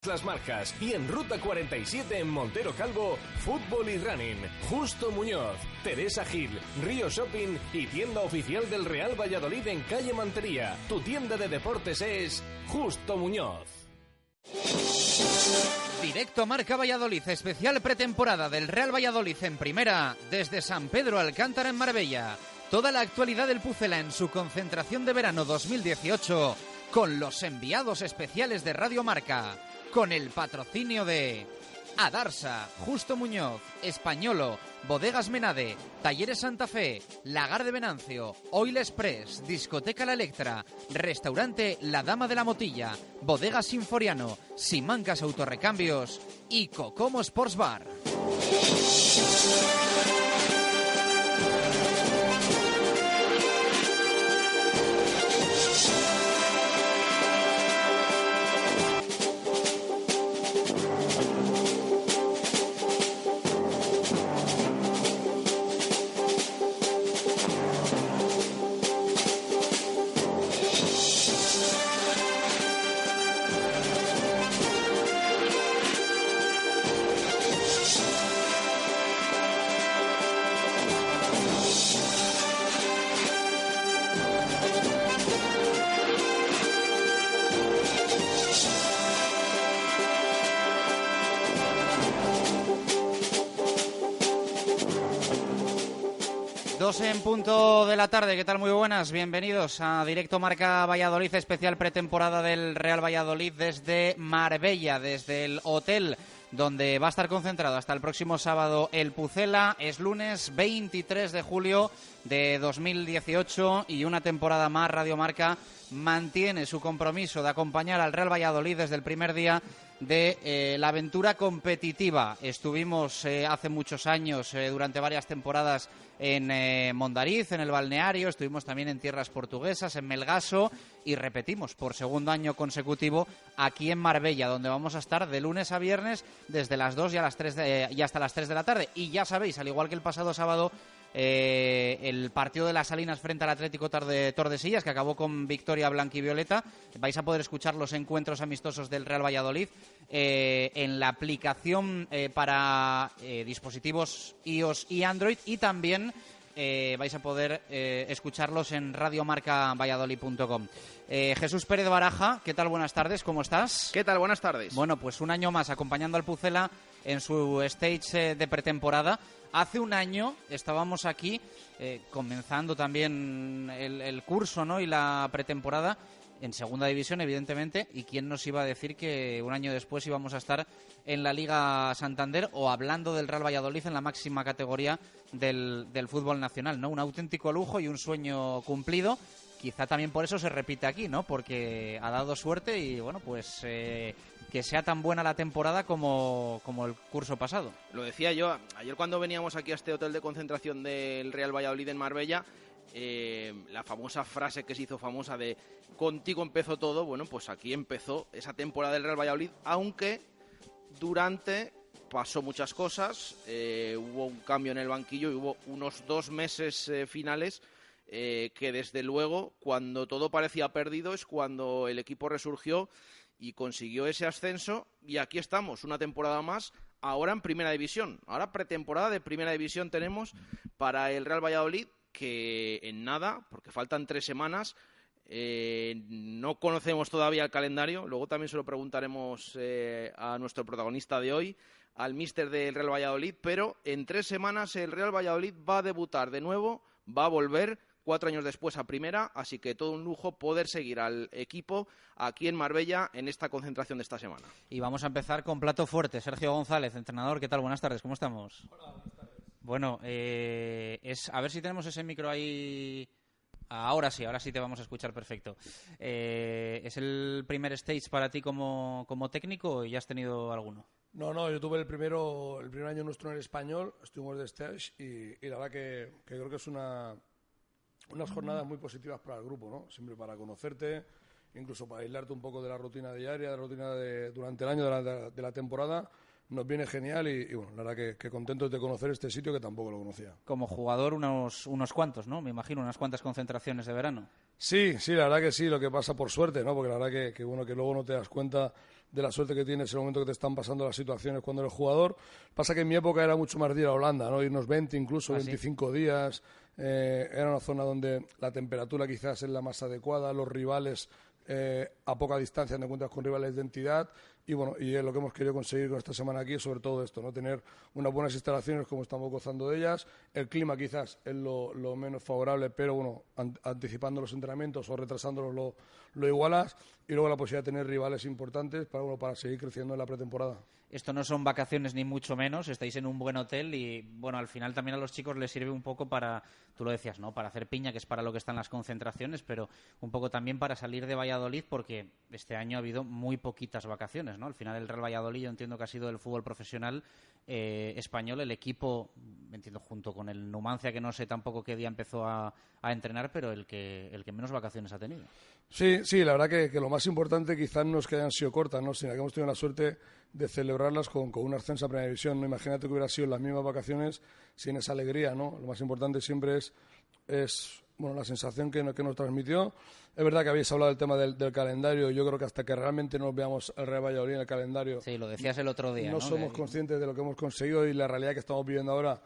Las Marcas y en Ruta 47 en Montero Calvo, Fútbol y Running, Justo Muñoz, Teresa Gil, Río Shopping y tienda oficial del Real Valladolid en calle Mantería. Tu tienda de deportes es Justo Muñoz. Directo Marca Valladolid, especial pretemporada del Real Valladolid en primera, desde San Pedro Alcántara en Marbella. Toda la actualidad del Pucela en su concentración de verano 2018, con los enviados especiales de Radio Marca. Con el patrocinio de Adarsa, Justo Muñoz, Españolo, Bodegas Menade, Talleres Santa Fe, Lagar de Venancio, Oil Express, Discoteca La Electra, Restaurante La Dama de la Motilla, Bodegas Sinforiano, Simancas Autorrecambios y Cocomo Sports Bar. En punto de la tarde, ¿qué tal? Muy buenas, bienvenidos a Directo Marca Valladolid, especial pretemporada del Real Valladolid desde Marbella, desde el hotel donde va a estar concentrado hasta el próximo sábado el Pucela. Es lunes 23 de julio de 2018 y una temporada más Radio Marca mantiene su compromiso de acompañar al Real Valladolid desde el primer día de la aventura competitiva. Estuvimos hace muchos años, durante varias temporadas, en Mondariz, en el balneario, estuvimos también en tierras portuguesas, en Melgaso, y repetimos por segundo año consecutivo aquí en Marbella, donde vamos a estar de lunes a viernes desde las 2 y hasta las 3 de la tarde. Y ya sabéis, al igual que el pasado sábado, el partido de las Salinas frente al Atlético Tordesillas, que acabó con victoria blanquivioleta, vais a poder escuchar los encuentros amistosos del Real Valladolid en la aplicación para dispositivos iOS y Android, y también vais a poder escucharlos en radiomarcavalladolid.com. Jesús Pérez Baraja, ¿qué tal? Buenas tardes, ¿cómo estás? ¿Qué tal? Buenas tardes. Bueno, pues un año más acompañando al Pucela en su stage de pretemporada. Hace un año estábamos aquí comenzando también el curso, ¿no?, y la pretemporada en segunda división, evidentemente, y quién nos iba a decir que un año después íbamos a estar en la Liga Santander o hablando del Real Valladolid en la máxima categoría del fútbol nacional, ¿no? Un auténtico lujo y un sueño cumplido. Quizá también por eso se repite aquí, ¿no? Porque ha dado suerte y, bueno, pues que sea tan buena la temporada como el curso pasado. Lo decía yo, ayer cuando veníamos aquí a este hotel de concentración del Real Valladolid en Marbella, la famosa frase que se hizo famosa de contigo empezó todo, bueno, pues aquí empezó esa temporada del Real Valladolid, aunque durante pasó muchas cosas, hubo un cambio en el banquillo y hubo unos 2 meses finales que desde luego, cuando todo parecía perdido, es cuando el equipo resurgió y consiguió ese ascenso, y aquí estamos, una temporada más, ahora en Primera División. Ahora pretemporada de Primera División tenemos para el Real Valladolid, que en nada, porque faltan 3 semanas, no conocemos todavía el calendario, luego también se lo preguntaremos a nuestro protagonista de hoy, al míster del Real Valladolid, pero en 3 semanas el Real Valladolid va a debutar de nuevo, va a volver 4 años después a primera, así que todo un lujo poder seguir al equipo aquí en Marbella en esta concentración de esta semana. Y vamos a empezar con plato fuerte. Sergio González, entrenador, ¿qué tal? Buenas tardes, ¿cómo estamos? Hola, buenas tardes. Bueno, a ver si tenemos ese micro ahí. Ahora sí te vamos a escuchar perfecto. ¿Es el primer stage para ti como técnico o ya has tenido alguno? No, yo tuve el primer año nuestro en el Español, estuvimos de stage y la verdad que creo que es unas jornadas muy positivas para el grupo, ¿no? Siempre para conocerte, incluso para aislarte un poco de la rutina diaria, de la rutina durante el año de la temporada. Nos viene genial y bueno, la verdad que contentos de conocer este sitio que tampoco lo conocía. Como jugador unos cuantos, ¿no? Me imagino, unas cuantas concentraciones de verano. Sí, la verdad que sí, lo que pasa por suerte, ¿no? Porque la verdad que bueno, que luego no te das cuenta de la suerte que tienes en el momento que te están pasando las situaciones cuando eres jugador. Pasa que en mi época era mucho más de ir a Holanda, ¿no? Irnos 20, incluso 25 días. Era una zona donde la temperatura quizás es la más adecuada, los rivales a poca distancia te encuentras con rivales de entidad. Y bueno, y lo que hemos querido conseguir con esta semana aquí es sobre todo esto, ¿no? Tener unas buenas instalaciones como estamos gozando de ellas. El clima quizás es lo menos favorable, pero bueno, anticipando los entrenamientos o retrasándolos lo igualas. Y luego la posibilidad de tener rivales importantes para seguir creciendo en la pretemporada. Esto no son vacaciones ni mucho menos, estáis en un buen hotel y, bueno, al final también a los chicos les sirve un poco para, tú lo decías, ¿no?, para hacer piña, que es para lo que están las concentraciones, pero un poco también para salir de Valladolid, porque este año ha habido muy poquitas vacaciones, ¿no? Al final el Real Valladolid yo entiendo que ha sido el fútbol profesional español, el equipo, entiendo, junto con el Numancia, que no sé tampoco qué día empezó a entrenar, pero el que menos vacaciones ha tenido. Sí, la verdad que lo más importante quizás no es que hayan sido cortas, ¿no?, sino que hemos tenido la suerte de celebrarlas con un ascenso a Primera División, ¿no? Imagínate que hubiera sido las mismas vacaciones sin esa alegría, ¿no? Lo más importante siempre es bueno, la sensación que nos transmitió. Es verdad que habéis hablado del tema del calendario. Yo creo que hasta que realmente nos veamos el Real Valladolid en el calendario... Sí, lo decías el otro día, no somos conscientes de lo que hemos conseguido y la realidad que estamos viviendo ahora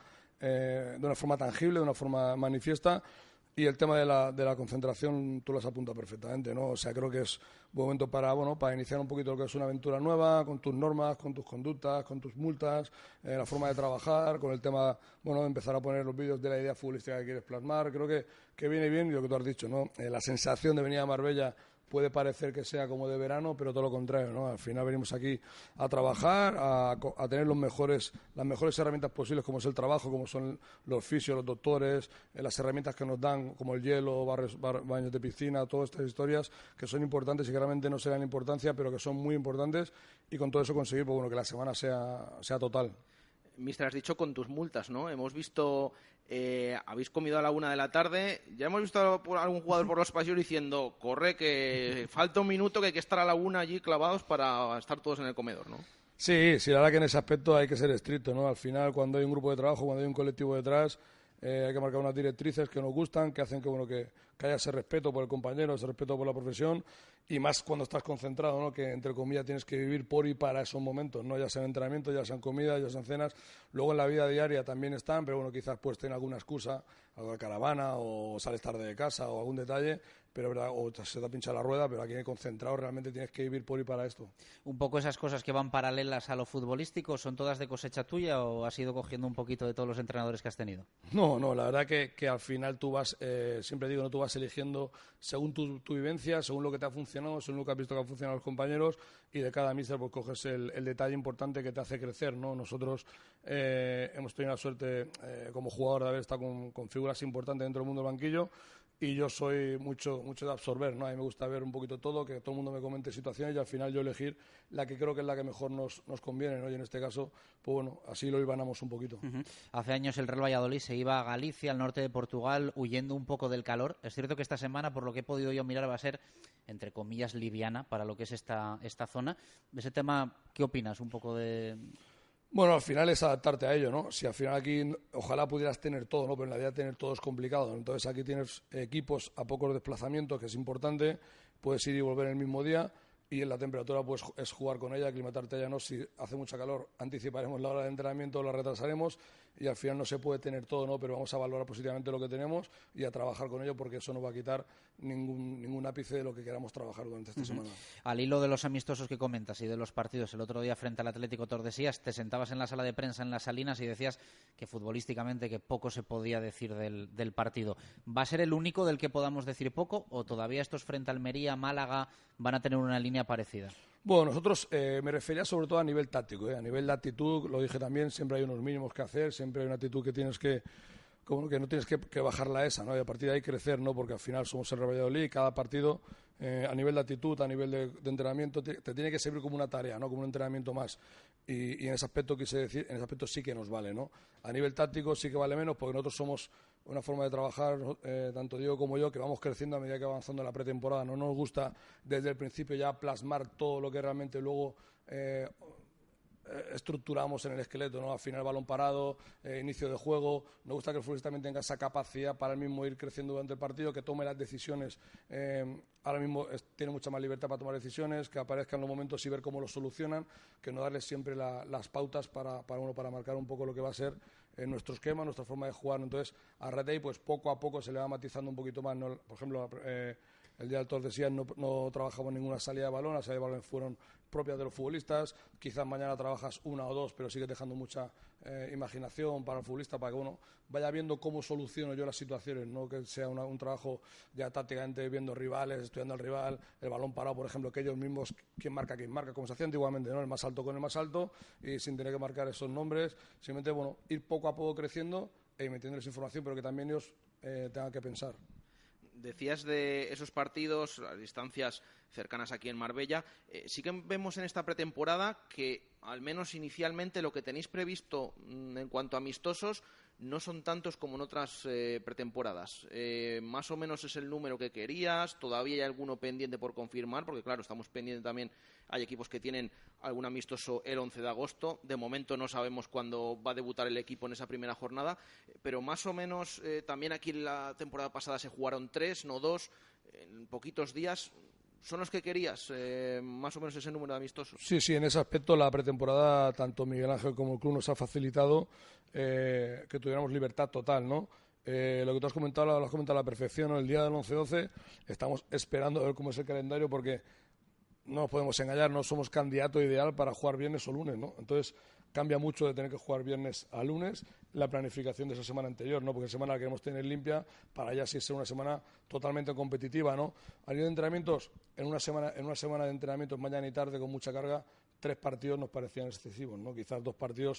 de una forma tangible, de una forma manifiesta. Y el tema de la concentración tú lo has apuntado perfectamente, ¿no? O sea, creo que es buen momento para iniciar un poquito lo que es una aventura nueva, con tus normas, con tus conductas, con tus multas, la forma de trabajar, con el tema, de empezar a poner los vídeos de la idea futbolística que quieres plasmar. Creo que viene bien, y lo que tú has dicho, ¿no? La sensación de venir a Marbella puede parecer que sea como de verano, pero todo lo contrario, ¿no? Al final venimos aquí a trabajar, a tener las mejores herramientas posibles, como es el trabajo, como son los fisios, los doctores, las herramientas que nos dan, como el hielo, baños de piscina, todas estas historias que son importantes y que realmente no se dan importancia, pero que son muy importantes, y con todo eso conseguir que la semana sea total. Mister, has dicho con tus multas, ¿no? Hemos visto, habéis comido a la 1 de la tarde, ya hemos visto a algún jugador por los pasillos diciendo, corre, que falta un minuto, que hay que estar a la 1 allí clavados para estar todos en el comedor, ¿no? Sí, la verdad que en ese aspecto hay que ser estricto, ¿no? Al final, cuando hay un grupo de trabajo, cuando hay un colectivo detrás, hay que marcar unas directrices que nos gustan, que hacen que haya ese respeto por el compañero, ese respeto por la profesión, y más cuando estás concentrado, ¿no? Que entre comillas tienes que vivir por y para esos momentos, ¿no? Ya sean entrenamientos, ya sean comidas, ya sean cenas. Luego en la vida diaria también están, pero quizás pues tener alguna excusa, alguna caravana, o sales tarde de casa, o algún detalle, pero verdad, o se te ha pinchado la rueda, pero aquí concentrado realmente tienes que vivir por y para esto. Un poco esas cosas que van paralelas a lo futbolístico, ¿son todas de cosecha tuya o has ido cogiendo un poquito de todos los entrenadores que has tenido? No, la verdad que al final tú vas, siempre digo, no, tú vas eligiendo según tu vivencia, según lo que te ha funcionado, según lo que has visto que han funcionado los compañeros, y de cada míster pues coges el detalle importante que te hace crecer, ¿no? Nosotros hemos tenido la suerte como jugador de haber estado con figuras importantes dentro del mundo del banquillo, y yo soy mucho de absorber, ¿no? A mí me gusta ver un poquito todo, que todo el mundo me comente situaciones y al final yo elegir la que creo que es la que mejor nos conviene, ¿no? Y en este caso, pues así lo hilvanamos un poquito. Uh-huh. Hace años el Real Valladolid se iba a Galicia, al norte de Portugal, huyendo un poco del calor. Es cierto que esta semana, por lo que he podido yo mirar, va a ser, entre comillas, liviana para lo que es esta zona. De ese tema, ¿qué opinas un poco de...? Bueno, al final es adaptarte a ello, ¿no? Si al final aquí ojalá pudieras tener todo, ¿no? Pero en la vida tener todo es complicado. Entonces aquí tienes equipos a pocos desplazamientos, que es importante, puedes ir y volver el mismo día, y en la temperatura pues es jugar con ella, aclimatarte a ella, ¿no? Si hace mucha calor, anticiparemos la hora de entrenamiento, la retrasaremos, y al final no se puede tener todo, ¿no? Pero vamos a valorar positivamente lo que tenemos y a trabajar con ello, porque eso no va a quitar ningún ápice de lo que queramos trabajar durante esta semana. Al hilo de los amistosos que comentas y de los partidos, el otro día frente al Atlético Tordesillas, te sentabas en la sala de prensa en Las Salinas y decías que futbolísticamente que poco se podía decir del partido. ¿Va a ser el único del que podamos decir poco o todavía estos frente a Almería, Málaga van a tener una línea parecida? Bueno, nosotros me refería sobre todo a nivel táctico, a nivel de actitud, lo dije también, siempre hay unos mínimos que hacer, siempre hay una actitud que tienes que no tienes que bajarla esa, ¿no? Y a partir de ahí crecer, ¿no? Porque al final somos el Real Valladolid y cada partido a nivel de actitud, a nivel de entrenamiento, te tiene que servir como una tarea, ¿no? Como un entrenamiento más. Y en ese aspecto quise decir, en ese aspecto sí que nos vale, ¿no? A nivel táctico sí que vale menos, porque nosotros somos una forma de trabajar, tanto Diego como yo, que vamos creciendo a medida que avanzando en la pretemporada. No nos gusta desde el principio ya plasmar todo lo que realmente luego estructuramos en el esqueleto, ¿no? Al final balón parado, inicio de juego. Nos gusta que el futbolista también tenga esa capacidad para él mismo ir creciendo durante el partido, que tome las decisiones. Ahora mismo tiene mucha más libertad para tomar decisiones, que aparezcan los momentos y ver cómo los solucionan, que no darles siempre las pautas para marcar un poco lo que va a ser nuestro esquema, nuestra forma de jugar. Entonces, a Ratey, pues poco a poco se le va matizando un poquito más, ¿no? Por ejemplo, el día del Tordesillas no trabajamos ninguna salida de balón, las salidas de balón fueron propias de los futbolistas. Quizás mañana trabajas una o dos, pero sigues dejando mucha imaginación para el futbolista, para que uno vaya viendo cómo soluciono yo las situaciones, no que sea un trabajo ya tácticamente viendo rivales, estudiando al rival, el balón parado, por ejemplo, que ellos mismos, quién marca, como se hacía antiguamente, ¿no? El más alto con el más alto, y sin tener que marcar esos nombres, simplemente, bueno, ir poco a poco creciendo e metiéndoles información, pero que también ellos tengan que pensar. Decías de esos partidos, las distancias cercanas aquí en Marbella. Sí que vemos en esta pretemporada que, al menos inicialmente, lo que tenéis previsto en cuanto a amistosos no son tantos como en otras pretemporadas. Más o menos es el número que querías. Todavía hay alguno pendiente por confirmar, porque claro, estamos pendientes también. Hay equipos que tienen algún amistoso el 11 de agosto. De momento no sabemos cuándo va a debutar el equipo en esa primera jornada, pero más o menos también aquí en la temporada pasada se jugaron 3, no 2, en poquitos días. ¿Son los que querías, más o menos ese número de amistosos? Sí, en ese aspecto la pretemporada, tanto Miguel Ángel como el club nos ha facilitado que tuviéramos libertad total, ¿no? Lo que tú has comentado, lo has comentado a la perfección, ¿no? El día del 11-12 estamos esperando a ver cómo es el calendario, porque no nos podemos engañar, no somos candidato ideal para jugar viernes o lunes, ¿no? Entonces cambia mucho de tener que jugar viernes a lunes la planificación de esa semana anterior, ¿no? Porque semana la queremos tener limpia para ya sí ser una semana totalmente competitiva, ¿no? A nivel de entrenamientos, en una semana de entrenamientos mañana y tarde con mucha carga, 3 partidos nos parecían excesivos, ¿no? Quizás 2 partidos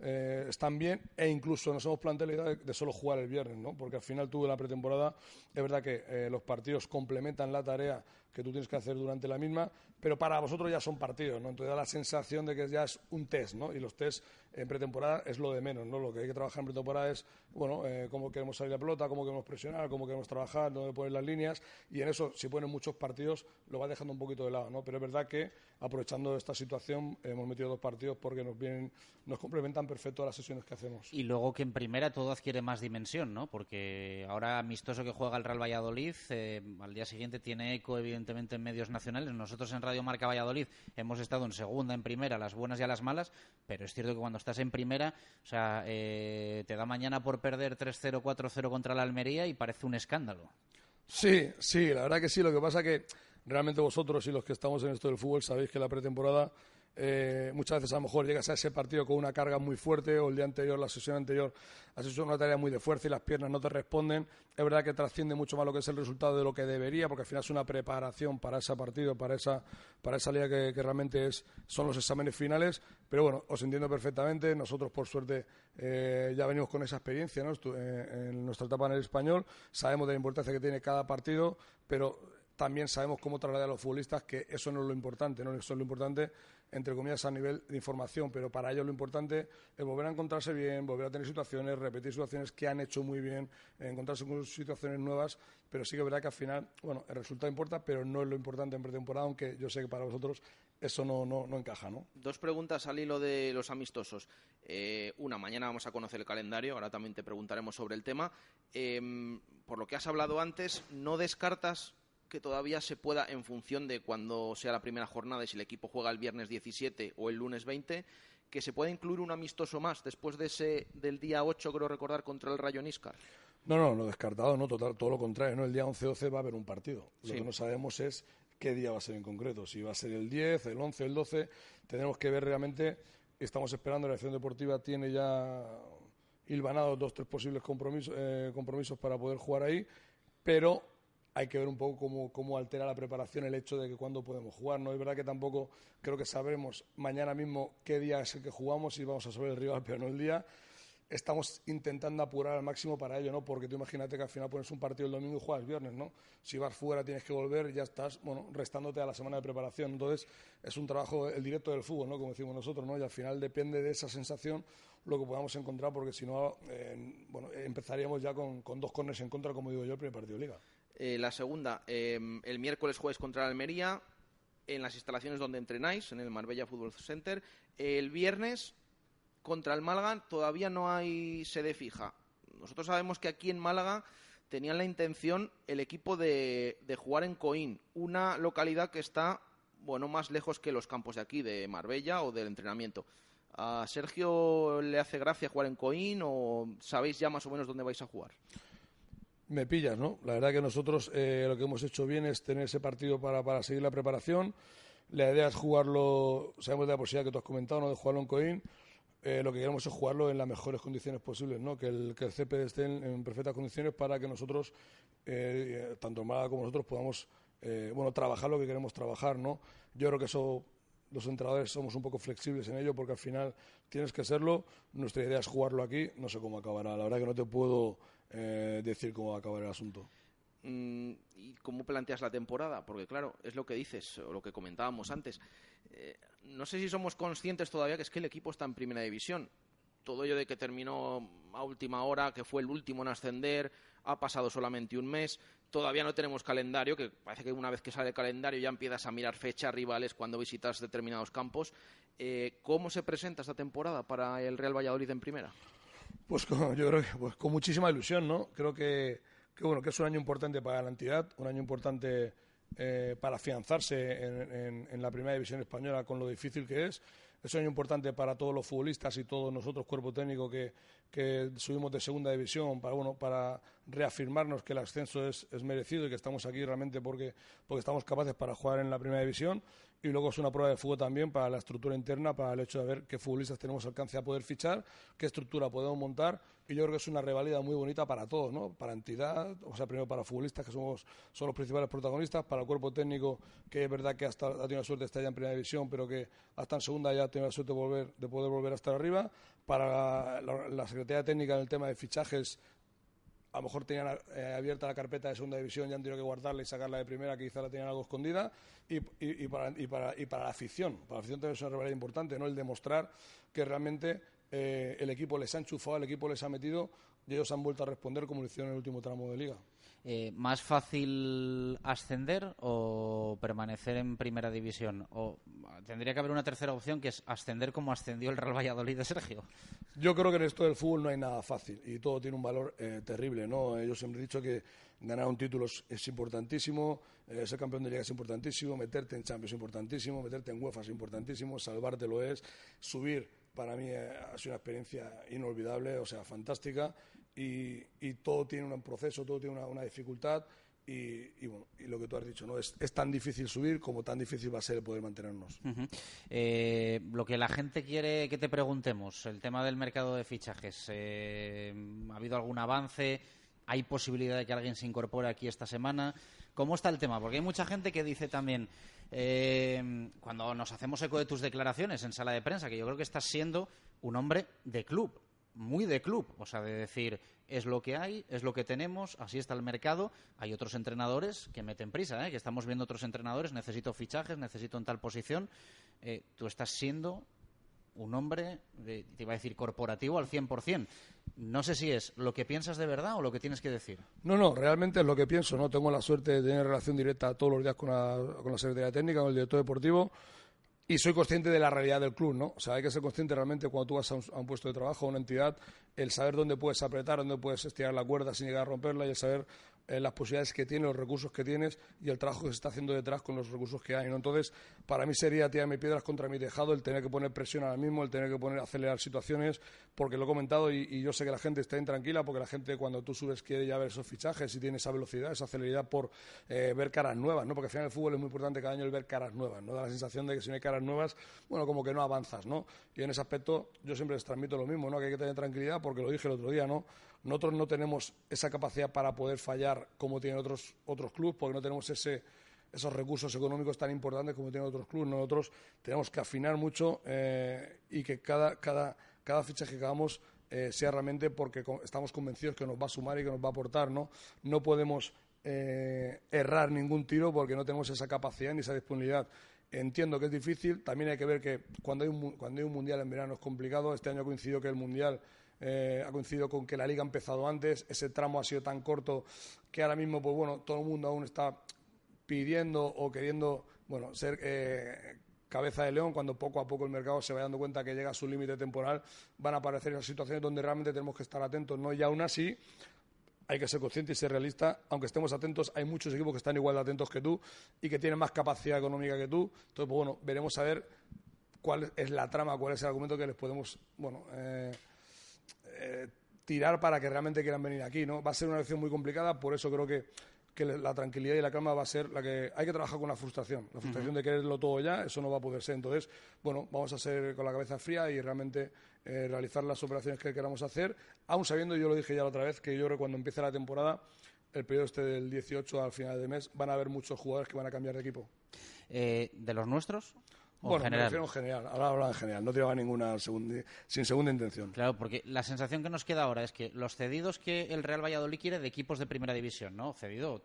están bien, e incluso nos hemos planteado la idea de solo jugar el viernes, ¿no? Porque al final tú en la pretemporada es verdad que los partidos complementan la tarea que tú tienes que hacer durante la misma, pero para vosotros ya son partidos, ¿no? Entonces da la sensación de que ya es un test, ¿no? Y los test en pretemporada es lo de menos, ¿no? Lo que hay que trabajar en pretemporada es, bueno, cómo queremos salir a pelota, cómo queremos presionar, cómo queremos trabajar, dónde poner las líneas, y en eso, si ponen muchos partidos, lo va dejando un poquito de lado, ¿no? Pero es verdad que, aprovechando esta situación, hemos metido 2 partidos porque nos complementan perfecto a las sesiones que hacemos. Y luego que en primera todo adquiere más dimensión, ¿no? Porque ahora amistoso que juega el Real Valladolid, al día siguiente tiene eco, evidentemente, en medios nacionales. Nosotros en Radio Marca Valladolid hemos estado en segunda, en primera, las buenas y a las malas, pero es cierto que cuando estás en primera, o sea, te da mañana por perder 3-0, 4-0 contra la Almería y parece un escándalo. Sí, la verdad que sí. Lo que pasa que realmente vosotros y los que estamos en esto del fútbol sabéis que la pretemporada muchas veces a lo mejor llegas a ese partido con una carga muy fuerte, o el día anterior, la sesión anterior, has hecho una tarea muy de fuerza y las piernas no te responden. Es verdad que trasciende mucho más lo que es el resultado de lo que debería, porque al final es una preparación para ese partido, para esa liga que realmente son los exámenes finales. Pero bueno, os entiendo perfectamente. Nosotros, por suerte, ya venimos con esa experiencia, ¿no? En nuestra etapa en el español, sabemos de la importancia que tiene cada partido, pero también sabemos cómo trasladar a los futbolistas que eso no es lo importante, ¿no? Eso es lo importante, entre comillas, a nivel de información, pero para ellos lo importante es volver a encontrarse bien, volver a tener situaciones, repetir situaciones que han hecho muy bien, encontrarse con situaciones nuevas, pero sí que es verdad que al final, bueno, el resultado importa, pero no es lo importante en pretemporada, aunque yo sé que para vosotros eso no encaja, ¿no? 2 preguntas al hilo de los amistosos. Una, mañana vamos a conocer el calendario, ahora también te preguntaremos sobre el tema. Por lo que has hablado antes, ¿no descartas que todavía se pueda, en función de cuando sea la primera jornada y si el equipo juega el viernes 17 o el lunes 20, que se pueda incluir un amistoso más después de del día 8, creo recordar, contra el Rayo Níscar? No descartado, no, total, todo lo contrario, ¿no? El día 11-12 va a haber un partido. Lo que no sabemos es qué día va a ser en concreto, si va a ser el 10, el 11, el 12, tendremos que ver realmente. Estamos esperando, la Dirección Deportiva tiene ya hilvanados 2 o 3 posibles compromisos para poder jugar ahí, pero hay que ver un poco cómo altera la preparación el hecho de que cuándo podemos jugar. No es verdad que tampoco creo que sabremos mañana mismo qué día es el que jugamos y vamos a saber el rival, pero no el día. Estamos intentando apurar al máximo para ello, ¿no? Porque tú imagínate que al final pones un partido el domingo y juegas el viernes, ¿no? Si vas fuera tienes que volver y ya estás, bueno, restándote a la semana de preparación. Entonces es un trabajo, el directo del fútbol, ¿no? Como decimos nosotros, ¿no? Y al final depende de esa sensación lo que podamos encontrar, porque si no, empezaríamos ya con 2 córners en contra, como digo yo, el primer partido de Liga. La segunda, el miércoles juegues contra la Almería. en las instalaciones donde entrenáis, en el Marbella Football Center. El viernes contra el Málaga todavía no hay sede fija. Nosotros sabemos que aquí en Málaga tenían la intención el equipo de jugar en Coín, una localidad que está, bueno, más lejos que los campos de aquí, de Marbella o del entrenamiento. ¿A Sergio le hace gracia jugar en Coín o sabéis ya más o menos dónde vais a jugar? Me pillas, ¿no? La verdad que nosotros lo que hemos hecho bien es tener ese partido para seguir la preparación. La idea es jugarlo, sabemos de la posibilidad que tú has comentado, ¿no?, de jugarlo en Coín. Lo que queremos es jugarlo en las mejores condiciones posibles, ¿no? Que el césped esté en perfectas condiciones para que nosotros, tanto Málaga como nosotros, podamos trabajar lo que queremos trabajar, ¿no? Yo creo que eso, los entrenadores somos un poco flexibles en ello, porque al final tienes que serlo. Nuestra idea es jugarlo aquí. No sé cómo acabará. La verdad que no te puedo decir cómo va a acabar el asunto. ¿Y cómo planteas la temporada? Porque claro, es lo que dices, o lo que comentábamos antes. No sé si somos conscientes todavía que es que el equipo está en primera división. Todo ello de que terminó a última hora, que fue el último en ascender, ha pasado solamente un mes, todavía no tenemos calendario, que parece que una vez que sale el calendario ya empiezas a mirar fechas, rivales, cuando visitas determinados campos. ¿Cómo se presenta esta temporada para el Real Valladolid en primera? Pues yo creo que con muchísima ilusión, ¿no? Creo que es un año importante para la entidad, un año importante para afianzarse en la primera división española, con lo difícil que es. Es un año importante para todos los futbolistas y todos nosotros, cuerpo técnico, que subimos de segunda división, para reafirmarnos que el ascenso es merecido y que estamos aquí realmente porque estamos capaces para jugar en la primera división. Y luego es una prueba de fuego también para la estructura interna, para el hecho de ver qué futbolistas tenemos alcance a poder fichar, qué estructura podemos montar. Y yo creo que es una revalida muy bonita para todos, ¿no? Para entidad, o sea, primero para futbolistas, que son los principales protagonistas, para el cuerpo técnico, que es verdad que ha tenido la suerte de estar ya en primera división, pero que hasta en segunda ya ha tenido la suerte de poder volver a estar arriba. Para la Secretaría Técnica en el tema de fichajes, a lo mejor tenían abierta la carpeta de segunda división, ya han tenido que guardarla y sacarla de primera, que quizá la tenían algo escondida. Y para la afición también es una rivalidad importante, ¿no? El demostrar que realmente el equipo les ha enchufado, el equipo les ha metido y ellos han vuelto a responder como lo hicieron en el último tramo de liga. ¿Más fácil ascender o permanecer en primera división? ¿O tendría que haber una tercera opción, que es ascender como ascendió el Real Valladolid de Sergio? Yo creo que en esto del fútbol no hay nada fácil y todo tiene un valor terrible, ¿no? Yo siempre he dicho que ganar un título es importantísimo, ser campeón de liga es importantísimo, meterte en Champions es importantísimo, meterte en UEFA es importantísimo, salvarte lo es, subir para mí ha sido una experiencia inolvidable, o sea, fantástica, y todo tiene un proceso, todo tiene una dificultad. Y lo que tú has dicho, ¿no? Es tan difícil subir como tan difícil va a ser poder mantenernos. Lo que la gente quiere que te preguntemos, el tema del mercado de fichajes, ¿ha habido algún avance? ¿Hay posibilidad de que alguien se incorpore aquí esta semana? ¿Cómo está el tema? Porque hay mucha gente que dice también, cuando nos hacemos eco de tus declaraciones en sala de prensa, que yo creo que estás siendo un hombre de club, muy de club, o sea, de decir, es lo que hay, es lo que tenemos, así está el mercado. Hay otros entrenadores que meten prisa, que estamos viendo otros entrenadores, necesito fichajes, necesito en tal posición. Tú estás siendo un hombre, te iba a decir, corporativo al 100%. No sé si es lo que piensas de verdad o lo que tienes que decir. No, realmente es lo que pienso, ¿no? Tengo la suerte de tener relación directa todos los días con la Secretaría Técnica, con el director deportivo. Y soy consciente de la realidad del club, ¿no? O sea, hay que ser consciente realmente cuando tú vas a un puesto de trabajo, a una entidad, el saber dónde puedes apretar, dónde puedes estirar la cuerda sin llegar a romperla, y el saber las posibilidades que tienes, los recursos que tienes y el trabajo que se está haciendo detrás con los recursos que hay, ¿no? Entonces, para mí sería tirarme piedras contra mi tejado el tener que poner presión ahora mismo, el tener que acelerar situaciones, porque lo he comentado y yo sé que la gente está intranquila, porque la gente cuando tú subes quiere ya ver esos fichajes y tiene esa velocidad, esa celeridad por ver caras nuevas, ¿no? Porque al final el fútbol es muy importante cada año el ver caras nuevas, ¿no? Da la sensación de que si no hay caras nuevas, bueno, como que no avanzas, ¿no? Y en ese aspecto yo siempre les transmito lo mismo, ¿no? Que hay que tener tranquilidad, porque lo dije el otro día, ¿no? Nosotros no tenemos esa capacidad para poder fallar como tienen otros clubes, porque no tenemos esos recursos económicos tan importantes como tienen otros clubes. Nosotros tenemos que afinar mucho y que cada fichaje que hagamos sea realmente porque estamos convencidos que nos va a sumar y que nos va a aportar, ¿no? No podemos errar ningún tiro porque no tenemos esa capacidad ni esa disponibilidad. Entiendo que es difícil. También hay que ver que cuando hay un mundial en verano es complicado. Este año ha coincidido que el mundial ha coincidido con que la liga ha empezado antes. Ese tramo ha sido tan corto que ahora mismo, pues bueno, todo el mundo aún está pidiendo o queriendo bueno, ser cabeza de león. Cuando poco a poco el mercado se vaya dando cuenta que llega a su límite temporal, van a aparecer esas situaciones donde realmente tenemos que estar atentos, ¿no? Y aún así hay que ser consciente y ser realista. Aunque estemos atentos, hay muchos equipos que están igual de atentos que tú y que tienen más capacidad económica que tú. Entonces, pues bueno, veremos a ver cuál es la trama, cuál es el argumento que les podemos, tirar para que realmente quieran venir aquí, ¿no? Va a ser una elección muy complicada, por eso creo que la tranquilidad y la calma va a ser la que hay que trabajar con la frustración de quererlo todo ya. Eso no va a poder ser. Entonces, bueno, vamos a ser con la cabeza fría y realmente realizar las operaciones que queramos hacer, aún sabiendo, yo lo dije ya la otra vez, que yo creo que cuando empiece la temporada, el periodo del 18 al final de mes, van a haber muchos jugadores que van a cambiar de equipo. ¿De los nuestros? Bueno, me refiero en general, ahora en general, no tiraba ninguna sin segunda intención. Claro, porque la sensación que nos queda ahora es que los cedidos que el Real Valladolid quiere de equipos de primera división, ¿no? Cedido,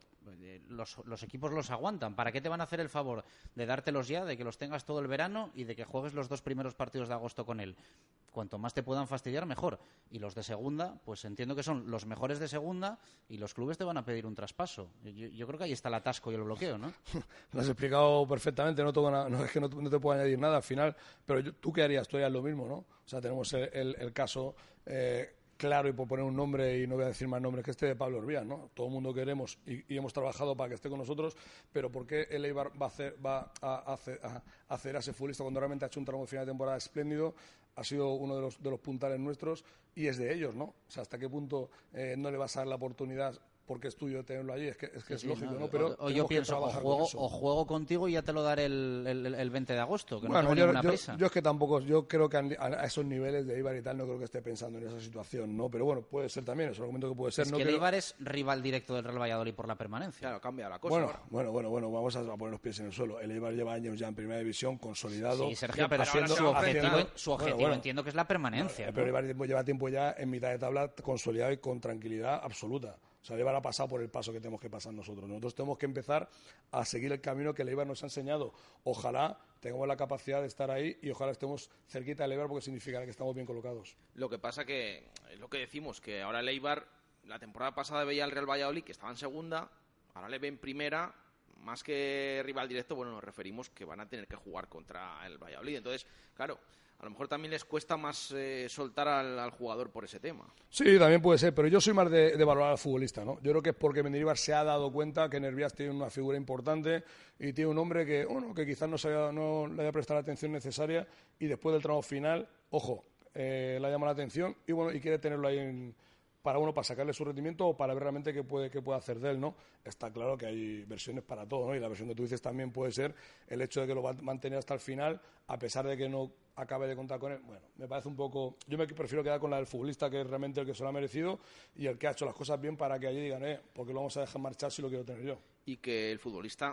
los equipos los aguantan. ¿Para qué te van a hacer el favor de dártelos ya, de que los tengas todo el verano y de que juegues los 2 primeros partidos de agosto con él? Cuanto más te puedan fastidiar, mejor. Y los de segunda, pues entiendo que son los mejores de segunda y los clubes te van a pedir un traspaso. Yo creo que ahí está el atasco y el bloqueo, ¿no? Lo has explicado perfectamente, no es que no te puedo añadir nada al final, pero ¿tú qué harías? Tú harías lo mismo, ¿no? O sea, tenemos el caso claro, y por poner un nombre, y no voy a decir más nombres que este, de Pablo Orbía, ¿no? Todo el mundo queremos y hemos trabajado para que esté con nosotros, pero ¿por qué el Eibar va a hacer a ese futbolista cuando realmente ha hecho un tramo de final de temporada espléndido? Ha sido uno de los puntales nuestros y es de ellos, ¿no? O sea, ¿hasta qué punto no le vas a dar la oportunidad porque es tuyo tenerlo allí? Es que es lógico, ¿no? Pero o yo pienso, o juego contigo y ya te lo daré el 20 de agosto, que no bueno, tengo ninguna prisa. Yo es que tampoco, yo creo que a esos niveles de Eibar y tal no creo que esté pensando en esa situación, ¿no? Pero bueno, puede ser también, es un argumento que puede ser. Es que el Eibar es rival directo del Real Valladolid por la permanencia. Claro, cambia la cosa. Bueno, vamos a poner los pies en el suelo. El Eibar lleva años ya en primera división, consolidado. Sí, Sergio, pero su objetivo entiendo que es la permanencia. Pero el Eibar lleva tiempo ya en mitad de tabla consolidado y con tranquilidad absoluta. O sea, el Eibar ha pasado por el paso que tenemos que pasar nosotros. Nosotros tenemos que empezar a seguir el camino que el Eibar nos ha enseñado. Ojalá tengamos la capacidad de estar ahí y ojalá estemos cerquita del Eibar porque significará que estamos bien colocados. Lo que pasa que es lo que decimos, que ahora el Eibar, la temporada pasada veía al Real Valladolid que estaba en segunda, ahora le ven primera, más que rival directo, bueno, nos referimos que van a tener que jugar contra el Valladolid. Entonces, claro, a lo mejor también les cuesta más soltar al jugador por ese tema. Sí, también puede ser, pero yo soy más de valorar al futbolista, ¿no? Yo creo que es porque Mendilibar se ha dado cuenta que Nerviás tiene una figura importante y tiene un hombre que quizás no le haya prestado la atención necesaria y después del tramo final, le llama la atención y quiere tenerlo ahí para sacarle su rendimiento o para ver realmente qué puede hacer de él, ¿no? Está claro que hay versiones para todo, ¿no? Y la versión que tú dices también puede ser el hecho de que lo va a mantener hasta el final, a pesar de que no acabe de contar con él. Bueno, me parece un poco... Yo me prefiero quedar con la del futbolista, que es realmente el que se lo ha merecido y el que ha hecho las cosas bien para que allí digan, porque lo vamos a dejar marchar si lo quiero tener yo. Y que el futbolista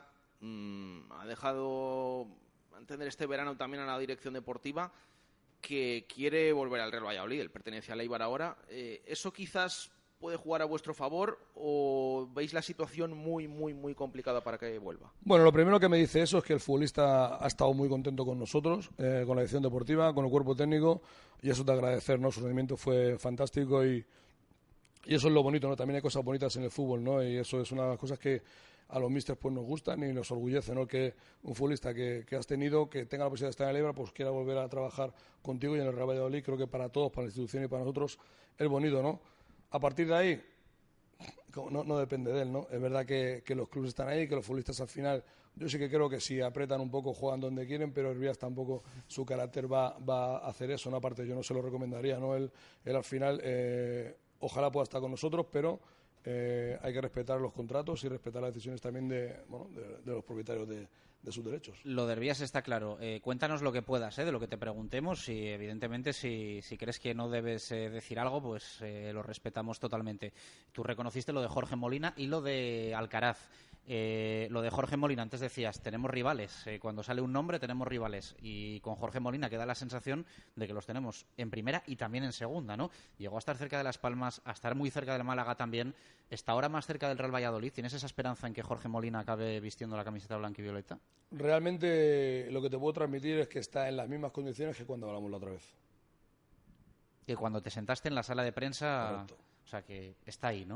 ha dejado entender este verano también a la dirección deportiva que quiere volver al Real Valladolid. Él pertenece al Eibar ahora. ¿Eso quizás puede jugar a vuestro favor o veis la situación muy, muy, muy complicada para que vuelva? Bueno, lo primero que me dice eso es que el futbolista ha estado muy contento con nosotros, con la dirección deportiva, con el cuerpo técnico, y eso te agradecer, ¿no? Su rendimiento fue fantástico y eso es lo bonito, ¿no? También hay cosas bonitas en el fútbol, ¿no? Y eso es una de las cosas que a los místers pues nos gustan y nos orgullece, ¿no? Que un futbolista que has tenido, que tenga la posibilidad de estar en el Eibar, pues quiera volver a trabajar contigo y en el Real Valladolid. Creo que para todos, para la institución y para nosotros, es bonito, ¿no? A partir de ahí, no depende de él, ¿no? Es verdad que los clubes están ahí, que los futbolistas al final, yo sí que creo que si apretan un poco juegan donde quieren, pero Hervías tampoco su carácter va a hacer eso, ¿no? Aparte yo no se lo recomendaría, ¿no? Él al final, ojalá pueda estar con nosotros, pero hay que respetar los contratos y respetar las decisiones también de los propietarios de sus derechos. Lo de Hervías está claro. Cuéntanos lo que puedas, de lo que te preguntemos, y evidentemente si crees que no debes decir algo, pues lo respetamos totalmente. Tú reconociste lo de Jorge Molina y lo de Alcaraz. Lo de Jorge Molina, antes decías, tenemos rivales. Cuando sale un nombre tenemos rivales. Y con Jorge Molina queda la sensación de que los tenemos en primera y también en segunda, ¿no? Llegó a estar cerca de Las Palmas, a estar muy cerca del Málaga también. Está ahora más cerca del Real Valladolid. ¿Tienes esa esperanza en que Jorge Molina acabe vistiendo la camiseta blanca y violeta? Realmente lo que te puedo transmitir es que está en las mismas condiciones que cuando hablamos la otra vez. Que cuando te sentaste en la sala de prensa... Correcto. O sea, que está ahí, ¿no?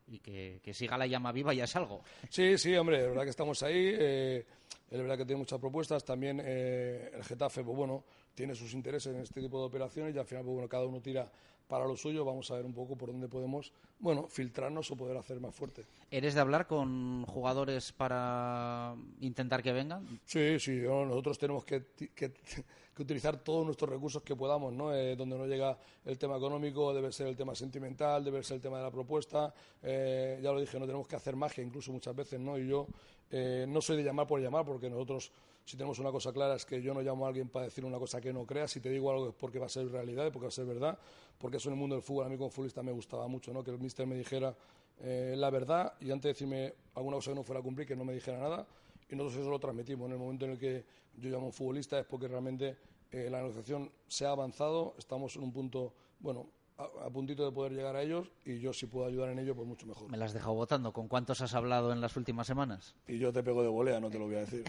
y que siga la llama viva ya es algo. Sí, hombre, es verdad que estamos ahí, es verdad que tiene muchas propuestas, también el Getafe, pues bueno, tiene sus intereses en este tipo de operaciones y al final, pues bueno, cada uno tira para lo suyo, vamos a ver un poco por dónde podemos, bueno, filtrarnos o poder hacer más fuerte. ¿Eres de hablar con jugadores para intentar que vengan? Sí, nosotros tenemos que utilizar todos nuestros recursos que podamos, ¿no? Donde no llega el tema económico, debe ser el tema sentimental, debe ser el tema de la propuesta. Ya lo dije, no tenemos que hacer magia, incluso muchas veces, ¿no? Y yo no soy de llamar por llamar, porque nosotros, si tenemos una cosa clara, es que yo no llamo a alguien para decir una cosa que no crea. Si te digo algo es porque va a ser realidad y porque va a ser verdad, porque eso en el mundo del fútbol, a mí como futbolista me gustaba mucho, ¿no? Que el míster me dijera la verdad y antes de decirme alguna cosa que no fuera a cumplir, que no me dijera nada. Y nosotros eso lo transmitimos. En el momento en el que yo llamo a un futbolista es porque realmente la negociación se ha avanzado, estamos en un punto, bueno, a puntito de poder llegar a ellos y yo si puedo ayudar en ello, pues mucho mejor. Me las has dejado votando. ¿Con cuántos has hablado en las últimas semanas? Y yo te pego de volea, no te lo voy a decir.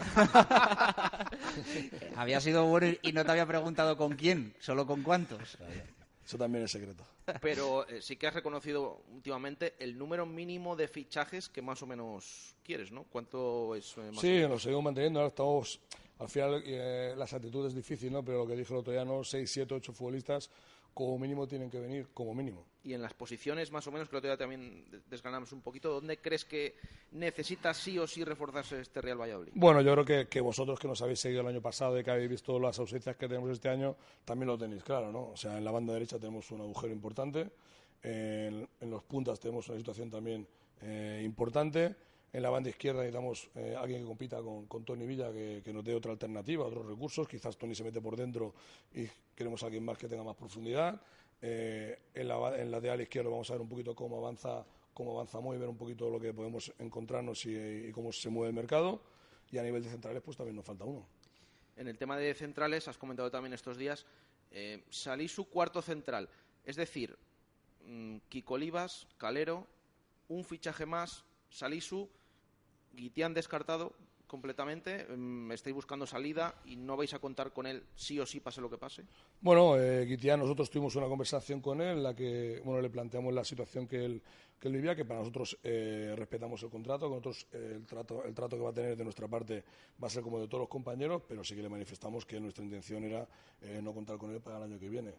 Había sido bueno y no te había preguntado con quién, solo con cuántos. Eso también es secreto. Pero sí que has reconocido últimamente el número mínimo de fichajes que más o menos quieres, ¿no? ¿Cuánto es más Sí, lo seguimos manteniendo. Ahora estamos, al final, las actitudes es difícil, ¿no? Pero lo que dije el otro día, ¿no? 6, 7, 8 futbolistas como mínimo tienen que venir, como mínimo. Y en las posiciones, más o menos, que el otro día también desgranamos un poquito, ¿dónde crees que necesita sí o sí reforzarse este Real Valladolid? Bueno, yo creo que vosotros que nos habéis seguido el año pasado y que habéis visto las ausencias que tenemos este año, también lo tenéis claro, ¿no? O sea, en la banda derecha tenemos un agujero importante, en los puntas tenemos una situación también importante, en la banda izquierda necesitamos alguien que compita con Toni Villa, que nos dé otra alternativa, otros recursos. Quizás Toni se mete por dentro y queremos a alguien más que tenga más profundidad. En la lateral izquierdo vamos a ver un poquito cómo avanza Moy, ver un poquito lo que podemos encontrarnos y cómo se mueve el mercado. Y a nivel de centrales, pues también nos falta uno. En el tema de centrales, has comentado también estos días, Salisu cuarto central. Es decir, Kiko Olivas, Calero, un fichaje más, Salisu, Guitián descartado completamente, estáis buscando salida y no vais a contar con él sí o sí pase lo que pase. Bueno, Guitián, nosotros tuvimos una conversación con él en la que le planteamos la situación que él vivía, que para nosotros respetamos el contrato, con nosotros el trato que va a tener de nuestra parte va a ser como de todos los compañeros, pero sí que le manifestamos que nuestra intención era no contar con él para el año que viene.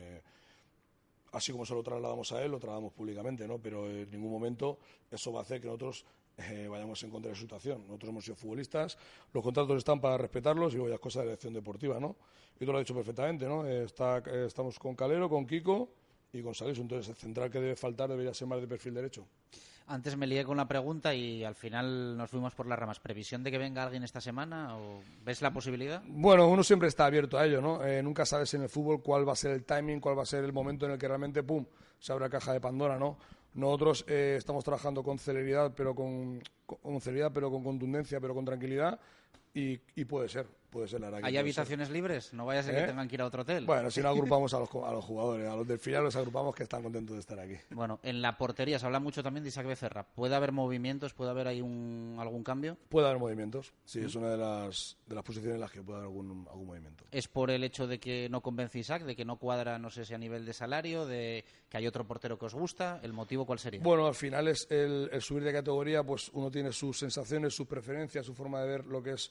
Así como se lo trasladamos a él, lo trasladamos públicamente, ¿no? Pero en ningún momento eso va a hacer que nosotros vayamos en contra de la situación. Nosotros hemos sido futbolistas, los contratos están para respetarlos y luego ya es cosa de la elección deportiva, ¿no? Y tú lo has dicho perfectamente, ¿no? Estamos con Calero, con Kiko y con Salisu, entonces el central que debe faltar debería ser más de perfil derecho. Antes me lié con la pregunta y al final nos fuimos por las ramas. ¿Previsión de que venga alguien esta semana o ves la posibilidad? Bueno, uno siempre está abierto a ello, ¿no? Nunca sabes en el fútbol cuál va a ser el timing, cuál va a ser el momento en el que realmente, ¡pum!, se abre la caja de Pandora, ¿no? Nosotros estamos trabajando con celeridad, pero con contundencia, pero con tranquilidad y puede ser la verdad. ¿Hay habitaciones libres? No vaya a ser que tengan que ir a otro hotel. Bueno, si no agrupamos a los jugadores, a los del filial los agrupamos que están contentos de estar aquí. Bueno, en la portería se habla mucho también de Isaac Becerra. ¿Puede haber movimientos? ¿Puede haber ahí algún cambio? Puede haber movimientos, sí, es una de las posiciones en las que puede haber algún movimiento. ¿Es por el hecho de que no convence Isaac, de que no cuadra, no sé si a nivel de salario, de que hay otro portero que os gusta? ¿El motivo cuál sería? Bueno, al final es el subir de categoría, pues uno tiene sus sensaciones, sus preferencias, su forma de ver lo que es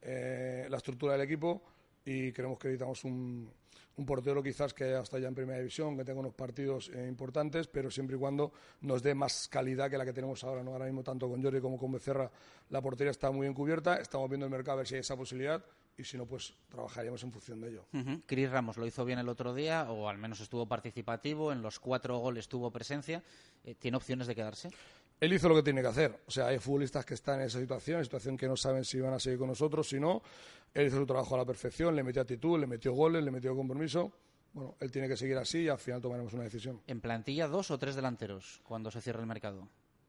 la estructura del equipo y creemos que necesitamos un portero quizás que hasta ya en primera división, que tenga unos partidos importantes, pero siempre y cuando nos dé más calidad que la que tenemos ahora, ¿no? Ahora mismo tanto con Jordi como con Becerra la portería está muy bien cubierta, estamos viendo el mercado a ver si hay esa posibilidad y si no, pues trabajaríamos en función de ello. Cris Ramos lo hizo bien el otro día, o al menos estuvo participativo, en los 4 goles tuvo presencia. ¿Tiene opciones de quedarse? Él hizo lo que tiene que hacer. O sea, hay futbolistas que están en esa situación que no saben si van a seguir con nosotros, si no. Él hizo su trabajo a la perfección, le metió actitud, le metió goles, le metió compromiso. Bueno, él tiene que seguir así y al final tomaremos una decisión. ¿En plantilla 2 o 3 delanteros cuando se cierre el mercado?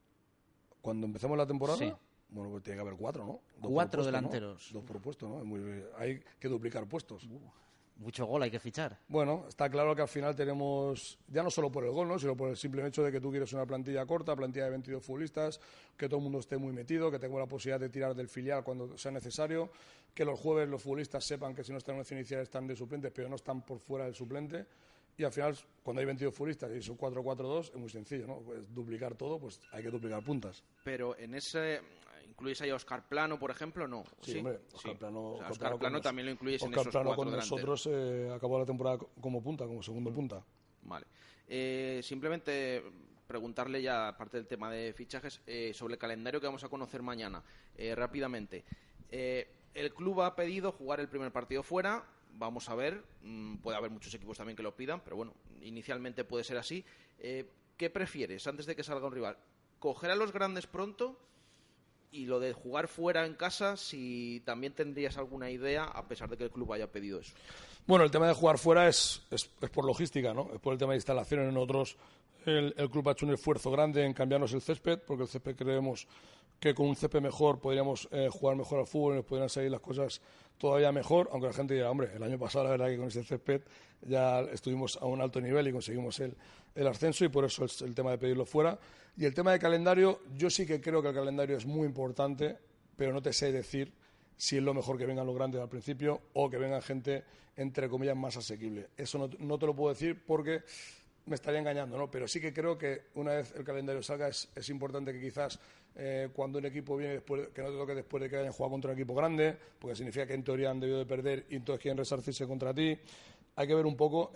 Cuando empecemos la temporada, sí. Bueno, pues tiene que haber 4, ¿no? 4 delanteros. ¿no? 2 por puesto, ¿no? Hay que duplicar puestos. Mucho gol hay que fichar. Bueno, está claro que al final tenemos, ya no solo por el gol, ¿no?, sino por el simple hecho de que tú quieres una plantilla corta, plantilla de 22 futbolistas, que todo el mundo esté muy metido, que tenga la posibilidad de tirar del filial cuando sea necesario, que los jueves los futbolistas sepan que si no están en la inicial están de suplentes, pero no están por fuera del suplente. y al final, cuando hay 22 futbolistas y son 4-4-2, es muy sencillo, ¿no? Pues duplicar todo, pues hay que duplicar puntas. Pero en ese... ¿Incluís ahí a Óscar Plano, por ejemplo? No. Sí, hombre, Óscar Plano, o sea, Óscar Plano también lo incluís en Óscar esos Plano 4 con delanteros. nosotros acabó la temporada como punta, como segundo punta. Vale. Simplemente preguntarle ya, aparte del tema de fichajes, sobre el calendario que vamos a conocer mañana. Rápidamente. El club ha pedido jugar el primer partido fuera. Vamos a ver. Puede haber muchos equipos también que lo pidan, pero bueno, inicialmente puede ser así. ¿Qué prefieres antes de que salga un rival? ¿Coger a los grandes pronto? Y lo de jugar fuera en casa, si también tendrías alguna idea, a pesar de que el club haya pedido eso. Bueno, el tema de jugar fuera es por logística, ¿no? Es por el tema de instalaciones. Nosotros, el club ha hecho un esfuerzo grande en cambiarnos el césped, porque el césped creemos que con un césped mejor podríamos jugar mejor al fútbol y nos podrían salir las cosas todavía mejor, aunque la gente dirá, hombre, el año pasado la verdad que con ese césped ya estuvimos a un alto nivel y conseguimos el ascenso, y por eso es el tema de pedirlo fuera. Y el tema de calendario, yo sí que creo que el calendario es muy importante, pero no te sé decir si es lo mejor que vengan los grandes al principio o que vengan gente, entre comillas, más asequible. Eso no te lo puedo decir porque me estaría engañando, ¿no? Pero sí que creo que una vez el calendario salga es importante que quizás cuando un equipo viene después, que no te toque después de que hayan jugado contra un equipo grande, porque significa que en teoría han debido de perder y entonces quieren resarcirse contra ti. Hay que ver un poco,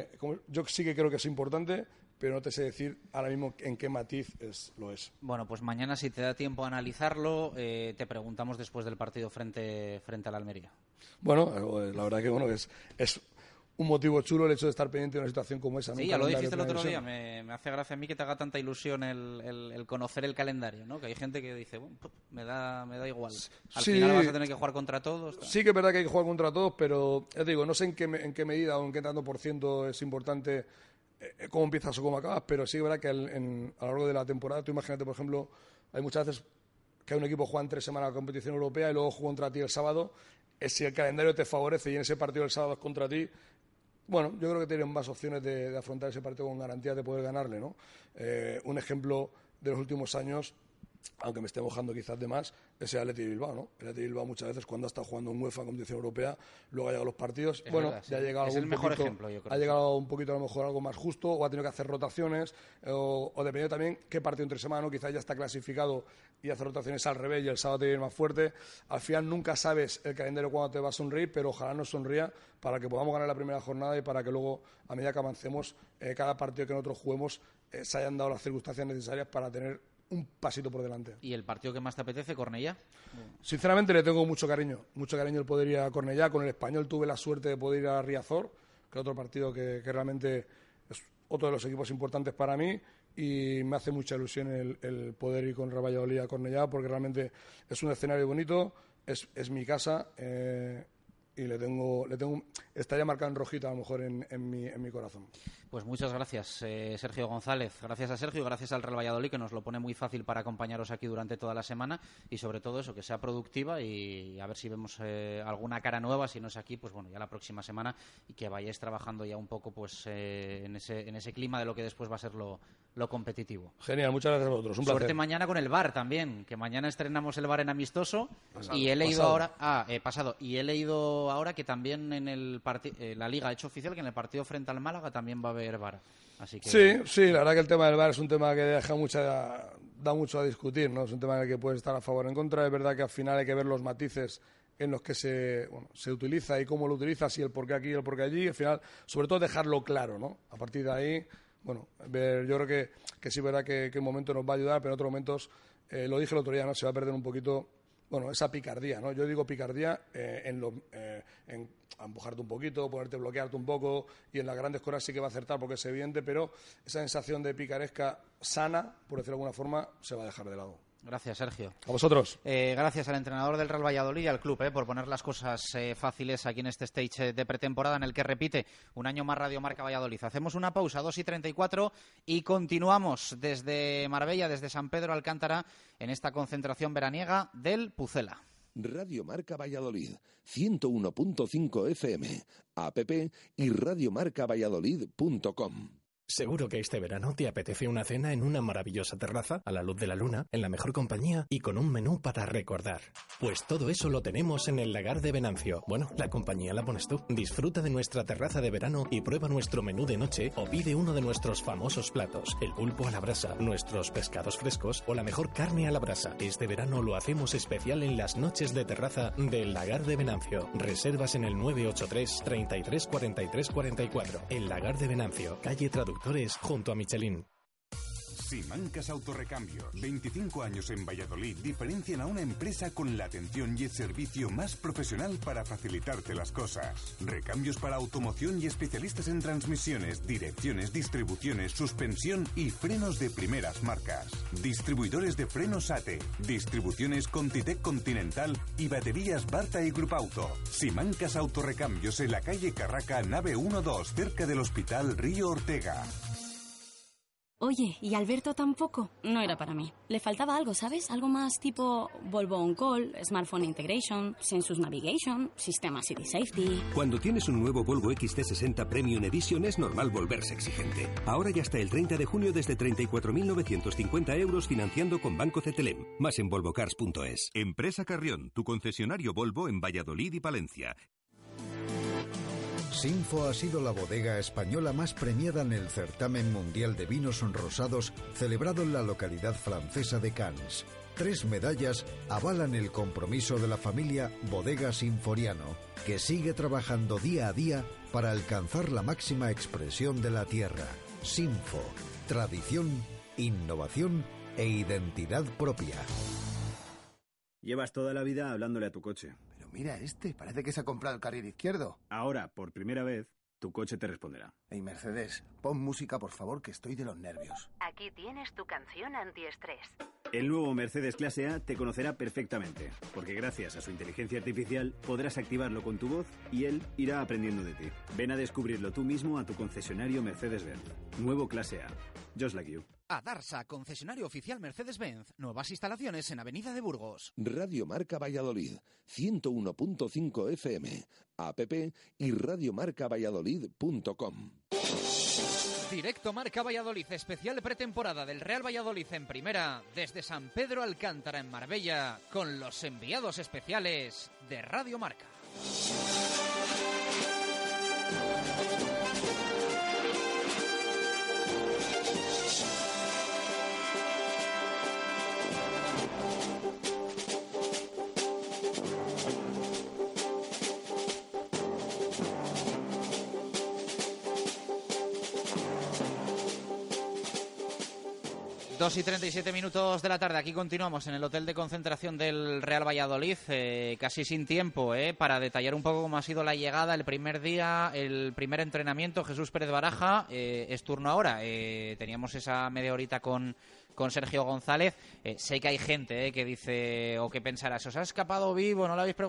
yo sí que creo que es importante, pero no te sé decir ahora mismo en qué matiz lo es. Bueno, pues mañana, si te da tiempo a analizarlo, te preguntamos después del partido frente a la Almería. Bueno, la verdad que bueno es un motivo chulo el hecho de estar pendiente de una situación como esa. Sí, ya lo dijiste el otro día, me hace gracia a mí que te haga tanta ilusión el conocer el calendario, ¿no? Que hay gente que dice, bueno, me da igual. Al final vas a tener que jugar contra todos. Sí que es verdad que hay que jugar contra todos, pero ya te digo, no sé en qué medida o en qué tanto por ciento es importante cómo empiezas o cómo acabas, pero sí que es verdad que a lo largo de la temporada, tú imagínate, por ejemplo, hay muchas veces que un equipo juega en 3 semanas la competición europea y luego juega contra ti el sábado. Si el calendario te favorece y en ese partido el sábado es contra ti, bueno, yo creo que tienen más opciones de afrontar ese partido con garantía de poder ganarle, ¿no? Un ejemplo de los últimos años, aunque me esté mojando quizás de más, es el Athletic Bilbao, ¿no? El Athletic Bilbao muchas veces cuando ha estado jugando en UEFA, competición europea, luego ha llegado a los partidos, es bueno, verdad, sí. Ya ha llegado es el mejor ejemplo, yo creo. Ha llegado un poquito a lo mejor algo más justo, o ha tenido que hacer rotaciones, o dependiendo también qué partido entre semana, ¿no? Quizás ya está clasificado y hace rotaciones al revés y el sábado te viene más fuerte. Al final nunca sabes el calendario cuándo te va a sonreír, pero ojalá nos sonría para que podamos ganar la primera jornada y para que luego, a medida que avancemos, cada partido que nosotros juguemos se hayan dado las circunstancias necesarias para tener un pasito por delante. ¿Y el partido que más te apetece, Cornellá? Sinceramente le tengo mucho cariño el poder ir a Cornellá. Con el Español tuve la suerte de poder ir a Riazor, que es otro partido que realmente es otro de los equipos importantes para mí, y me hace mucha ilusión el poder ir con Real Valladolid a Cornellá, porque realmente es un escenario bonito, es mi casa, y le tengo estaría marcado en rojito a lo mejor en mi corazón. Pues muchas gracias, Sergio González. Gracias a Sergio y gracias al Real Valladolid, que nos lo pone muy fácil para acompañaros aquí durante toda la semana, y sobre todo eso, que sea productiva, y a ver si vemos alguna cara nueva. Si no es aquí, pues bueno, ya la próxima semana, y que vayáis trabajando ya un poco pues en ese clima de lo que después va a ser lo competitivo. Genial, muchas gracias a vosotros, un placer. Suerte mañana con el VAR también, que mañana estrenamos el VAR en amistoso. Y he leído ahora que también en la Liga ha hecho oficial que en el partido frente al Málaga también va a haber VAR. Así que... Sí, la verdad que el tema del VAR es un tema que da mucho a discutir, ¿no? Es un tema en el que puedes estar a favor o en contra. Es verdad que al final hay que ver los matices en los que se utiliza y cómo lo utiliza, si el por qué aquí y el por qué allí. Al final, sobre todo dejarlo claro, ¿no? A partir de ahí, bueno, yo creo que sí es verdad que un momento nos va a ayudar, pero en otros momentos, lo dije el otro día, ¿no? Se va a perder un poquito, bueno, esa picardía, ¿no? Yo digo picardía en empujarte un poquito, bloquearte un poco, y en las grandes cosas sí que va a acertar porque es evidente, pero esa sensación de picaresca sana, por decirlo de alguna forma, se va a dejar de lado. Gracias, Sergio. A vosotros. Gracias al entrenador del Real Valladolid y al club por poner las cosas fáciles aquí en este stage de pretemporada en el que repite un año más Radio Marca Valladolid. Hacemos una pausa, 2:34, y continuamos desde Marbella, desde San Pedro Alcántara, en esta concentración veraniega del Pucela. Radio Marca Valladolid, 101.5 FM, app y radiomarcavalladolid.com. Seguro que este verano te apetece una cena en una maravillosa terraza, a la luz de la luna, en la mejor compañía y con un menú para recordar. Pues todo eso lo tenemos en el Lagar de Venancio. Bueno, la compañía la pones tú. Disfruta de nuestra terraza de verano y prueba nuestro menú de noche o pide uno de nuestros famosos platos, el pulpo a la brasa, nuestros pescados frescos o la mejor carne a la brasa. Este verano lo hacemos especial en las noches de terraza del Lagar de Venancio. Reservas en el 983 33 43 44. El Lagar de Venancio, calle Traductores junto a Michelin. Simancas Autorrecambio, 25 años en Valladolid, diferencian a una empresa con la atención y el servicio más profesional para facilitarte las cosas. Recambios para automoción y especialistas en transmisiones, direcciones, distribuciones, suspensión y frenos de primeras marcas. Distribuidores de frenos ATE, distribuciones Contitec Continental y baterías Barta y Grupauto. Simancas Autorrecambios en la calle Carraca, nave 1-2, cerca del Hospital Río Ortega. Oye, ¿y Alberto tampoco? No era para mí. Le faltaba algo, ¿sabes? Algo más tipo Volvo On Call, Smartphone Integration, Sensus Navigation, Sistema City Safety... Cuando tienes un nuevo Volvo XC60 Premium Edition es normal volverse exigente. Ahora ya hasta el 30 de junio desde 34.950 euros financiando con Banco CTLM. Más en volvocars.es. Empresa Carrión, tu concesionario Volvo en Valladolid y Palencia. Sinfo ha sido la bodega española más premiada en el certamen mundial de vinos rosados celebrado en la localidad francesa de Cannes. 3 medallas avalan el compromiso de la familia Bodega Sinforiano, que sigue trabajando día a día para alcanzar la máxima expresión de la tierra. Sinfo, tradición, innovación e identidad propia. Llevas toda la vida hablándole a tu coche. Mira, parece que se ha comprado el carril izquierdo. Ahora, por primera vez, tu coche te responderá. Hey, Mercedes, pon música, por favor, que estoy de los nervios. Aquí tienes tu canción antiestrés. El nuevo Mercedes Clase A te conocerá perfectamente, porque gracias a su inteligencia artificial podrás activarlo con tu voz y él irá aprendiendo de ti. Ven a descubrirlo tú mismo a tu concesionario Mercedes-Benz. Nuevo Clase A. Just like you. Adarsa, concesionario oficial Mercedes-Benz. Nuevas instalaciones en Avenida de Burgos. Radio Marca Valladolid, 101.5 FM, app y radiomarcavalladolid.com. Directo Marca Valladolid, especial pretemporada del Real Valladolid en primera, desde San Pedro Alcántara en Marbella, con los enviados especiales de Radio Marca. Dos y 37 minutos de la tarde, aquí continuamos en el hotel de concentración del Real Valladolid, casi sin tiempo para detallar un poco cómo ha sido la llegada, el primer día, el primer entrenamiento. Jesús Pérez Baraja, es turno ahora, teníamos esa media horita con Sergio González. Sé que hay gente que dice o que pensará, ¿se os ha escapado vivo? ¿No lo habéis? Pero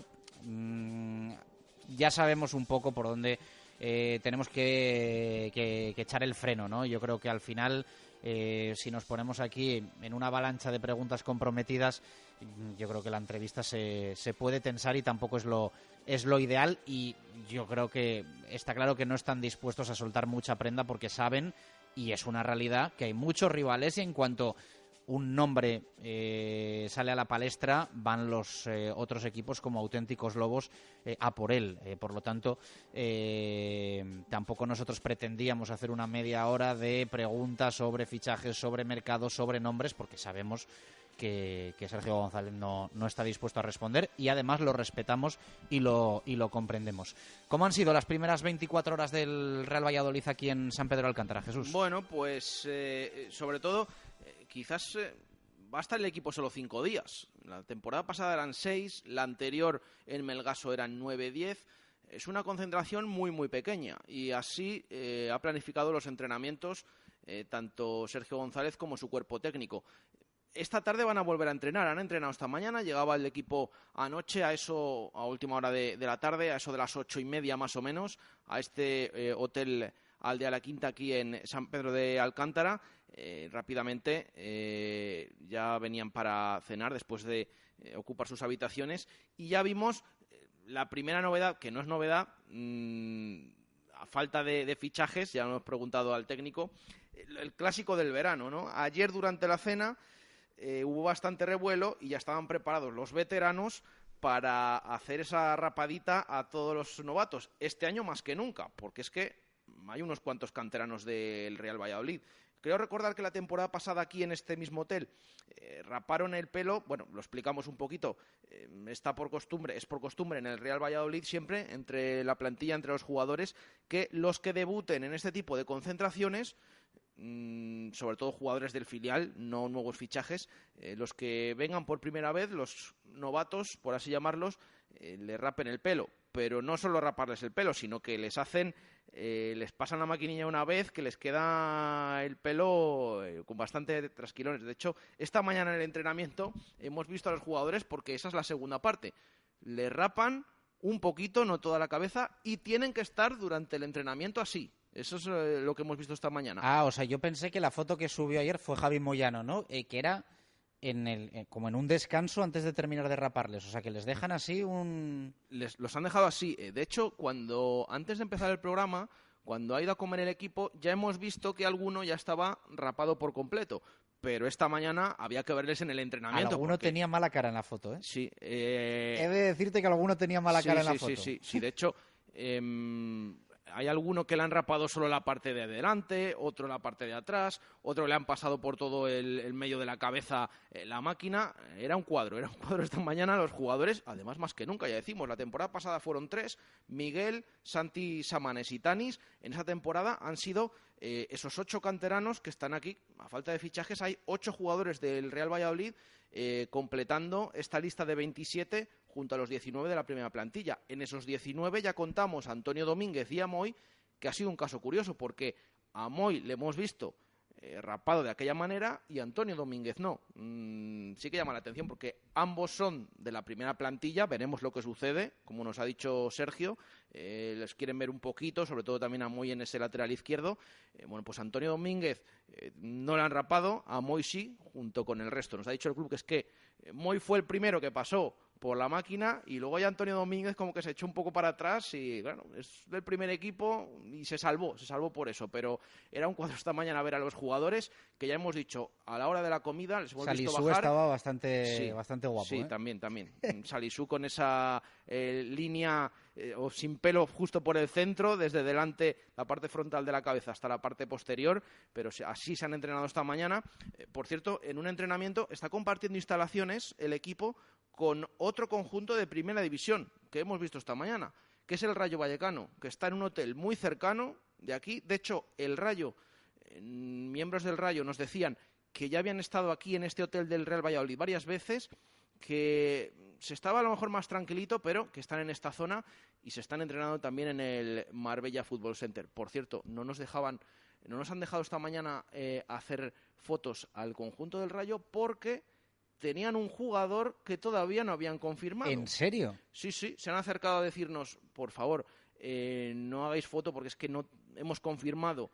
ya sabemos un poco por dónde tenemos que echar el freno, ¿no? Yo creo que al final, si nos ponemos aquí en una avalancha de preguntas comprometidas, yo creo que la entrevista se puede tensar y tampoco es lo ideal, y yo creo que está claro que no están dispuestos a soltar mucha prenda porque saben, y es una realidad, que hay muchos rivales y en cuanto un nombre sale a la palestra, van los otros equipos como auténticos lobos a por él. Por lo tanto, tampoco nosotros pretendíamos hacer una media hora de preguntas sobre fichajes, sobre mercados, sobre nombres, porque sabemos que Sergio González no está dispuesto a responder, y además lo respetamos y lo comprendemos. ¿Cómo han sido las primeras 24 horas del Real Valladolid aquí en San Pedro Alcántara, Jesús? Bueno, pues sobre todo, quizás va a estar el equipo solo 5 días. La temporada pasada eran 6, la anterior en Melgaso eran 9-10. Es una concentración muy, muy pequeña, y así ha planificado los entrenamientos tanto Sergio González como su cuerpo técnico. Esta tarde van a volver a entrenar, han entrenado esta mañana, llegaba el equipo anoche a última hora de la tarde, a eso de las 8:30 más o menos, a este hotel Aldea La Quinta aquí en San Pedro de Alcántara. Rápidamente ya venían para cenar después de ocupar sus habitaciones, y ya vimos la primera novedad, que no es novedad. a falta de fichajes, ya lo hemos preguntado al técnico, el clásico del verano, ¿no? Ayer durante la cena hubo bastante revuelo y ya estaban preparados los veteranos para hacer esa rapadita a todos los novatos. Este año más que nunca, porque es que hay unos cuantos canteranos del Real Valladolid. Creo recordar que la temporada pasada aquí en este mismo hotel raparon el pelo, bueno, lo explicamos un poquito, es por costumbre en el Real Valladolid siempre, entre la plantilla, entre los jugadores, que los que debuten en este tipo de concentraciones, sobre todo jugadores del filial, no nuevos fichajes, los que vengan por primera vez, los novatos, por así llamarlos, le rapen el pelo, pero no solo raparles el pelo, sino que les hacen, les pasan la maquinilla una vez, que les queda el pelo con bastante trasquilones. De hecho, esta mañana en el entrenamiento hemos visto a los jugadores, porque esa es la segunda parte, le rapan un poquito, no toda la cabeza, y tienen que estar durante el entrenamiento así. Eso es lo que hemos visto esta mañana. Ah, o sea, yo pensé que la foto que subió ayer fue Javi Moyano, ¿no? Que era como en un descanso antes de terminar de raparles. O sea, que les dejan así los han dejado así. De hecho, antes de empezar el programa, cuando ha ido a comer el equipo, ya hemos visto que alguno ya estaba rapado por completo. Pero esta mañana había que verles en el entrenamiento. Alguno tenía mala cara en la foto, ¿eh? Sí. He de decirte que alguno tenía mala cara en la foto. Sí. De hecho, hay alguno que le han rapado solo la parte de adelante, otro la parte de atrás, otro le han pasado por todo el medio de la cabeza la máquina. Era un cuadro esta mañana. Los jugadores, además más que nunca, ya decimos, la temporada pasada fueron 3, Miguel, Santi, Samanes y Tanis. En esa temporada han sido esos 8 canteranos que están aquí. A falta de fichajes hay 8 jugadores del Real Valladolid completando esta lista de 27 junto a los 19 de la primera plantilla. En esos 19 ya contamos a Antonio Domínguez y a Moy, que ha sido un caso curioso, porque a Moy le hemos visto rapado de aquella manera y a Antonio Domínguez no. Sí que llama la atención porque ambos son de la primera plantilla. Veremos lo que sucede, como nos ha dicho Sergio. Les quieren ver un poquito, sobre todo también a Moy en ese lateral izquierdo. Bueno, pues a Antonio Domínguez no le han rapado, a Moy sí, junto con el resto. Nos ha dicho el club que es que Moy fue el primero que pasó por la máquina y luego ya Antonio Domínguez como que se echó un poco para atrás y bueno, es del primer equipo y se salvó por eso, pero era un cuadro esta mañana ver a los jugadores que ya hemos dicho, a la hora de la comida les hemos visto bajar. Salisú estaba bastante guapo. Sí, también. Salisú con esa línea o sin pelo justo por el centro, desde delante, la parte frontal de la cabeza hasta la parte posterior, pero así se han entrenado esta mañana. Por cierto, en un entrenamiento está compartiendo instalaciones el equipo con otro conjunto de primera división que hemos visto esta mañana, que es el Rayo Vallecano, que está en un hotel muy cercano de aquí. De hecho, el Rayo, miembros del Rayo nos decían que ya habían estado aquí en este hotel del Real Valladolid varias veces, que se estaba a lo mejor más tranquilito, pero que están en esta zona y se están entrenando también en el Marbella Football Center. Por cierto, no nos han dejado esta mañana hacer fotos al conjunto del Rayo porque tenían un jugador que todavía no habían confirmado. ¿En serio? Sí, se han acercado a decirnos, por favor, no hagáis foto porque es que no hemos confirmado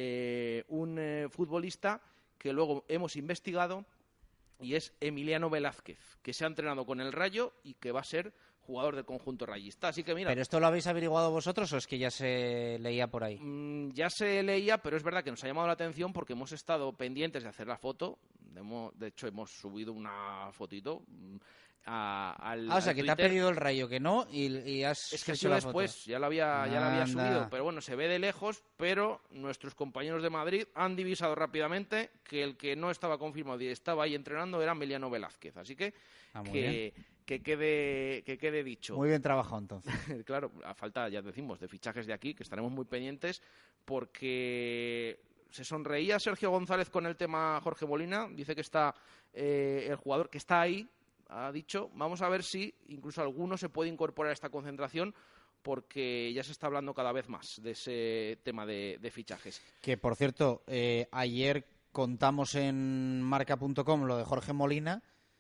un futbolista que luego hemos investigado y es Emiliano Velázquez, que se ha entrenado con el Rayo y que va a ser jugador del conjunto rayista. Así que mira. ¿Pero esto lo habéis averiguado vosotros o es que ya se leía por ahí? Ya se leía, pero es verdad que nos ha llamado la atención porque hemos estado pendientes de hacer la foto. De hecho, hemos subido una fotito o sea, que Twitter. Te ha pedido el Rayo que no y has es que hecho la después, foto. Ya la había subido, pero bueno, se ve de lejos, pero nuestros compañeros de Madrid han divisado rápidamente que el que no estaba confirmado y estaba ahí entrenando era Emiliano Velázquez, así que que quede dicho. Muy bien trabajado entonces. Claro, a falta, ya decimos, de fichajes de aquí, que estaremos muy pendientes porque se sonreía Sergio González con el tema Jorge Molina, dice que está el jugador que está ahí, ha dicho, vamos a ver si incluso alguno se puede incorporar a esta concentración porque ya se está hablando cada vez más de ese tema de fichajes. Que, por cierto, ayer contamos en marca.com lo de Jorge Molina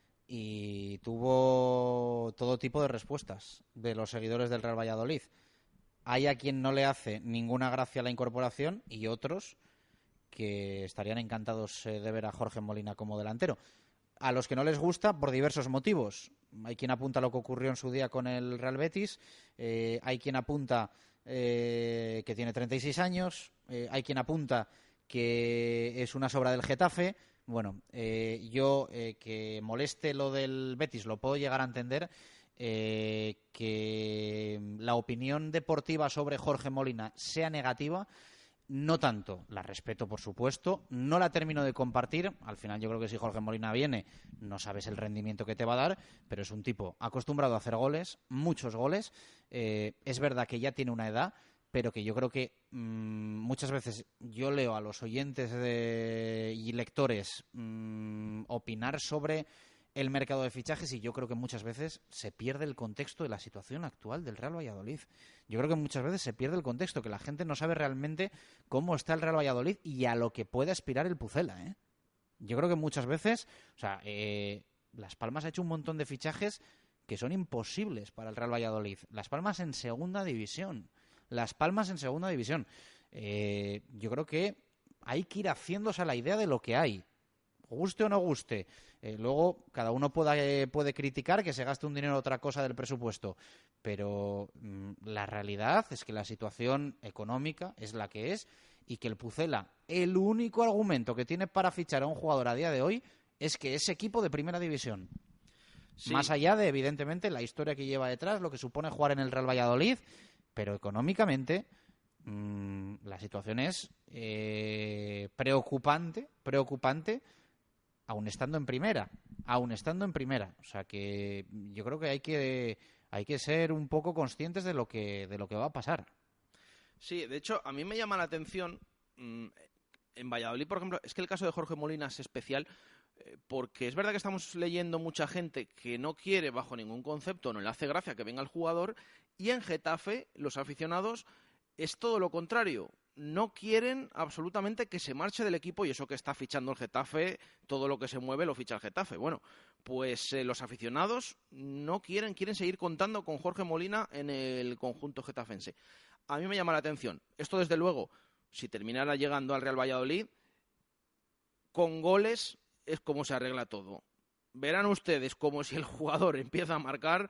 y tuvo todo tipo de respuestas de los seguidores del Real Valladolid. Hay a quien no le hace ninguna gracia la incorporación y otros que estarían encantados de ver a Jorge Molina como delantero. A los que no les gusta por diversos motivos. Hay quien apunta a lo que ocurrió en su día con el Real Betis, hay quien apunta que tiene 36 años. Hay quien apunta que es una sobra del Getafe. Bueno, yo que moleste lo del Betis lo puedo llegar a entender. Que la opinión deportiva sobre Jorge Molina sea negativa, no tanto. La respeto, por supuesto, no la termino de compartir. Al final yo creo que si Jorge Molina viene, no sabes el rendimiento que te va a dar, pero es un tipo acostumbrado a hacer goles, muchos goles. Es verdad que ya tiene una edad, pero que yo creo que muchas veces yo leo a los oyentes y lectores opinar sobre el mercado de fichajes y yo creo que muchas veces se pierde el contexto de la situación actual del Real Valladolid. Yo creo que muchas veces se pierde el contexto, que la gente no sabe realmente cómo está el Real Valladolid y a lo que puede aspirar el Pucela, Yo creo que muchas veces, Las Palmas ha hecho un montón de fichajes que son imposibles para el Real Valladolid. Las Palmas en segunda división. Yo creo que hay que ir haciéndose a la idea de lo que hay. Guste o no guste. Luego, cada uno puede criticar que se gaste un dinero en otra cosa del presupuesto. Pero la realidad es que la situación económica es la que es y que el Pucela, el único argumento que tiene para fichar a un jugador a día de hoy es que es equipo de primera división. Sí. Más allá de, evidentemente, la historia que lleva detrás, lo que supone jugar en el Real Valladolid, pero económicamente la situación es preocupante, aún estando en primera. O sea que yo creo que hay que ser un poco conscientes de lo que va a pasar. Sí, de hecho, a mí me llama la atención, en Valladolid, por ejemplo, es que el caso de Jorge Molina es especial, porque es verdad que estamos leyendo mucha gente que no quiere bajo ningún concepto, no le hace gracia que venga el jugador, y en Getafe los aficionados es todo lo contrario. No quieren absolutamente que se marche del equipo y eso que está fichando el Getafe, todo lo que se mueve lo ficha el Getafe. Bueno, pues los aficionados no quieren seguir contando con Jorge Molina en el conjunto getafense. A mí me llama la atención. Esto, desde luego, si terminara llegando al Real Valladolid, con goles es como se arregla todo. Verán ustedes como si el jugador empieza a marcar.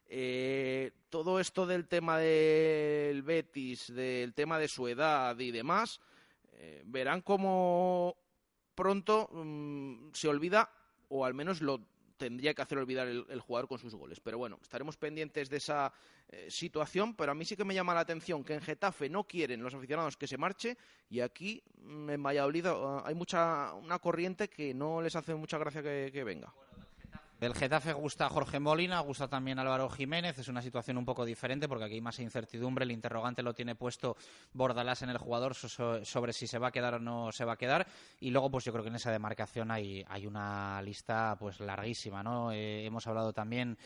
Todo esto del tema del Betis, del tema de su edad y demás, verán cómo pronto se olvida, o al menos lo tendría que hacer olvidar el jugador con sus goles. Pero bueno, estaremos pendientes de esa situación, pero a mí sí que me llama la atención que en Getafe no quieren los aficionados que se marche y aquí en Valladolid hay una corriente que no les hace mucha gracia que venga. Del Getafe gusta Jorge Molina, gusta también Álvaro Jiménez. Es una situación un poco diferente porque aquí hay más incertidumbre. El interrogante lo tiene puesto Bordalás en el jugador sobre si se va a quedar o no se va a quedar. Y luego, pues yo creo que en esa demarcación hay una lista pues larguísima, ¿no? Hemos hablado también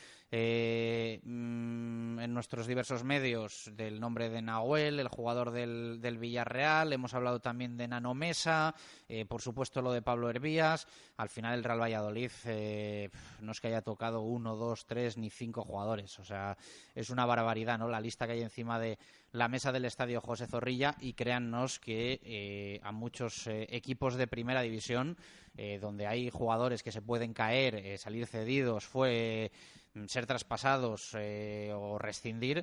en nuestros diversos medios del nombre de Nahuel, el jugador del Villarreal. Hemos hablado también de Nano Mesa, por supuesto lo de Pablo Hervías. Al final el Real Valladolid no es que haya tocado 1, 2, 3 ni 5 jugadores. O sea, es una barbaridad, ¿no? La lista que hay encima de la mesa del estadio José Zorrilla, y créannos que a muchos equipos de primera división, donde hay jugadores que se pueden caer, salir cedidos, ser traspasados o rescindir,